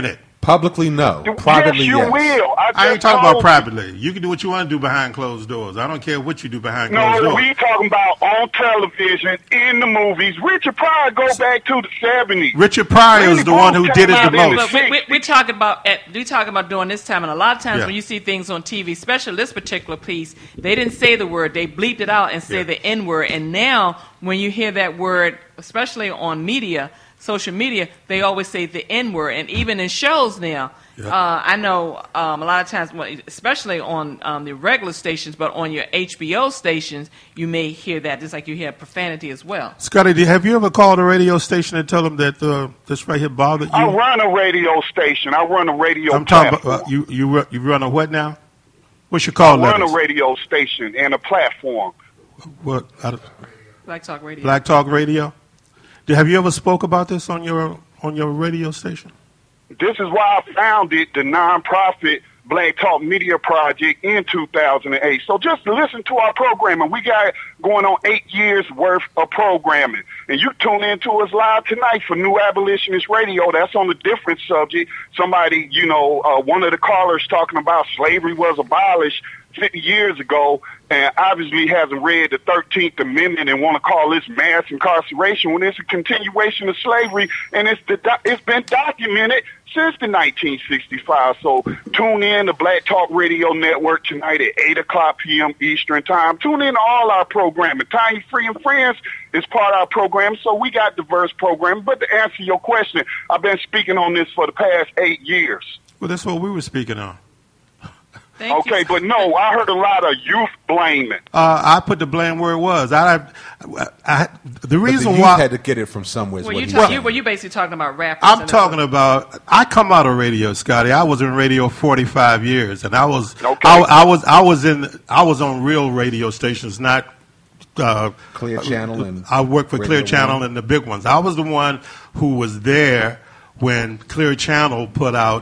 Publicly, no. Privately, yes, you will. I ain't talking about privately. You can do what you want to do behind closed doors. I don't care what you do behind closed doors. No, we talking about on television, in the movies. Richard Pryor go back to the 70s. Richard Pryor is the one who did it the most. We're talking about during this time, and a lot of times when you see things on TV, especially this particular piece, they didn't say the word. They bleeped it out and said the N word. And now, when you hear that word, especially on media, social media, they always say the N word, and even in shows now. I know a lot of times, especially on the regular stations, but on your HBO stations, you may hear that, just like you hear profanity as well. Scotty, have you ever called a radio station and tell them that this right here bothered you? I run a radio station. I run a radio I'm talking about, you run a what now? What's your call letters? I run a radio station and a platform. What? Black Talk Radio. Black Talk Radio? Have you ever spoke about this on your radio station? This is why I founded the nonprofit Black Talk Media Project in 2008. So just listen to our programming. We got going on 8 years worth of programming. And you tune in to us live tonight for New Abolitionist Radio. That's on a different subject. Somebody, one of the callers talking about slavery was abolished 50 years ago, and obviously hasn't read the 13th Amendment and want to call this mass incarceration when it's a continuation of slavery, and it's been documented since the 1965. So tune in to Black Talk Radio Network tonight at 8 o'clock p.m. Eastern Time. Tune in to all our programming. Tanya Free and Friends is part of our program, so we got diverse programming. But to answer your question, I've been speaking on this for the past 8 years. Well, that's what we were speaking on. Okay, but no, I heard a lot of youth blaming. I put the blame where it was. The reason the youth why had to get it from somewhere. Well, you basically talking about rappers. I'm talking about. I come out of radio, Scotty. I was in radio 45 years, and I was I was on real radio stations, not Clear Channel. And I worked for Radio Clear Channel 1. and the big ones. I was the one who was there when Clear Channel put out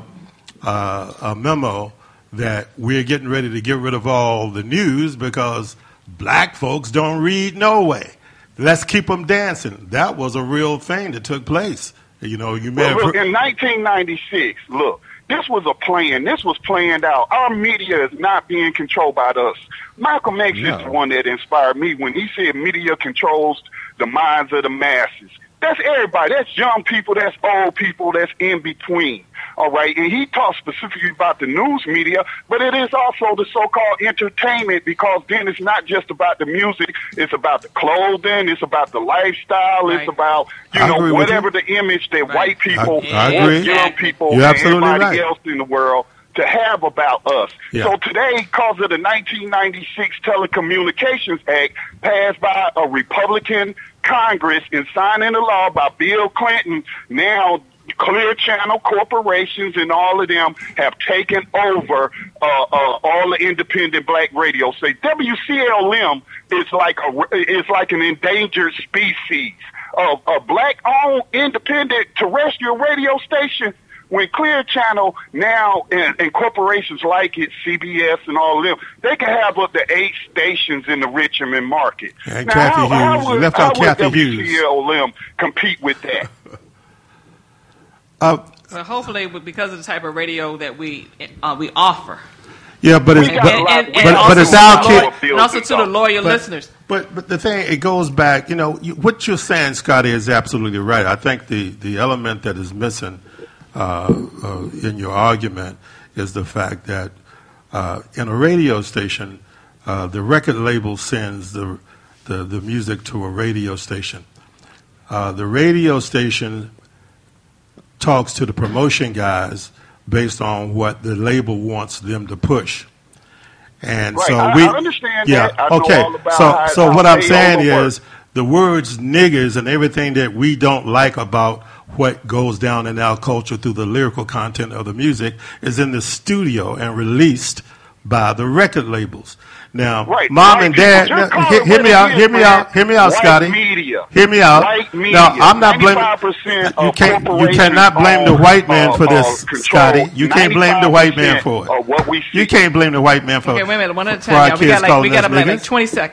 a memo that we're getting ready to get rid of all the news because black folks don't read no way. Let's keep them dancing. That was a real thing that took place. You may have in 1996, look, this was a plan. This was planned out. Our media is not being controlled by us. Malcolm X is the one that inspired me when he said media controls the minds of the masses. That's everybody. That's young people. That's old people. That's in between. All right. And he talked specifically about the news media, but it is also the so-called entertainment, because then it's not just about the music. It's about the clothing. It's about the lifestyle. Right. It's about, whatever the image that white people, young people, and everybody else in the world to have about us. Yeah. So today, because of the 1996 Telecommunications Act passed by a Republican Congress and signed into law by Bill Clinton, now Clear Channel corporations and all of them have taken over all the independent black radio. Say WCLM is like an endangered species. A black-owned independent terrestrial radio station. When Clear Channel now and corporations like it, CBS and all of them, they can have up to 8 stations in the Richmond market. And now, how would WCLM compete with that? Well, hopefully, because of the type of radio that we offer. Yeah, but it's our kid, and also to the loyal listeners. But the thing, it goes back. What you're saying, Scotty, is absolutely right. I think the element that is missing in your argument is the fact that in a radio station, the record label sends the music to a radio station. The radio station talks to the promotion guys based on what the label wants them to push. And right. so I understand that. I know all about so what I'm saying is the words niggers and everything that we don't like about what goes down in our culture through the lyrical content of the music is in the studio and released by the record labels. Now, Mom and Dad, hear me out, Scotty. Hear me out. Now, I'm not blaming. You cannot blame the white man for this, Scotty. You can't blame the white man for it. You can't blame the white man for it. Okay, wait a minute. One at a time. We got like 20 seconds.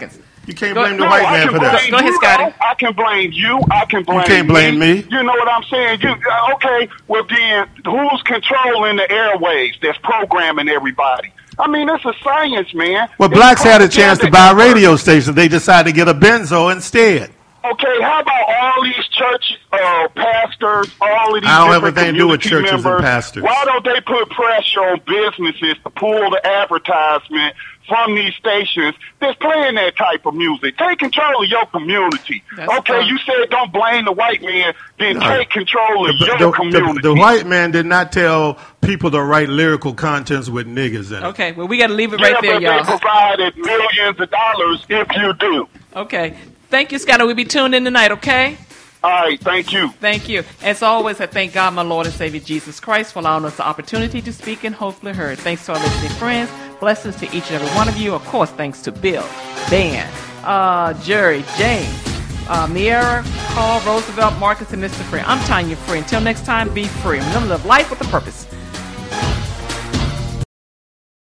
You can't blame the white man for that. Go ahead, Scotty. I can blame you. I can blame You can't blame me. You know what I'm saying? Okay, well then, who's controlling the airwaves that's programming everybody? I mean, it's a science, man. Well, blacks had a chance to buy a radio station. They decided to get a benzo instead. Okay, how about all these church pastors, all of these I don't have different anything to do with community churches members, and pastors. why don't they put pressure on businesses to pull the advertisement from these stations that's playing that type of music? Take control of your community. Okay, you said don't blame the white man, then take control of your community. The white man did not tell people to write lyrical contents with niggas in it. Okay, well, we got to leave it right there, but y'all. they provided millions of dollars if you do. Okay. Thank you, Scotty. We'll be tuned in tonight, okay? All right, thank you. Thank you. As always, I thank God, my Lord and Savior Jesus Christ, for allowing us the opportunity to speak and hopefully heard. Thanks to our listening friends. Blessings to each and every one of you. Of course, thanks to Bill, Dan, Jerry, James, Miera, Carl, Roosevelt, Marcus, and Mr. Free. I'm Tanya Free. Until next time, be free. Remember, live life with a purpose.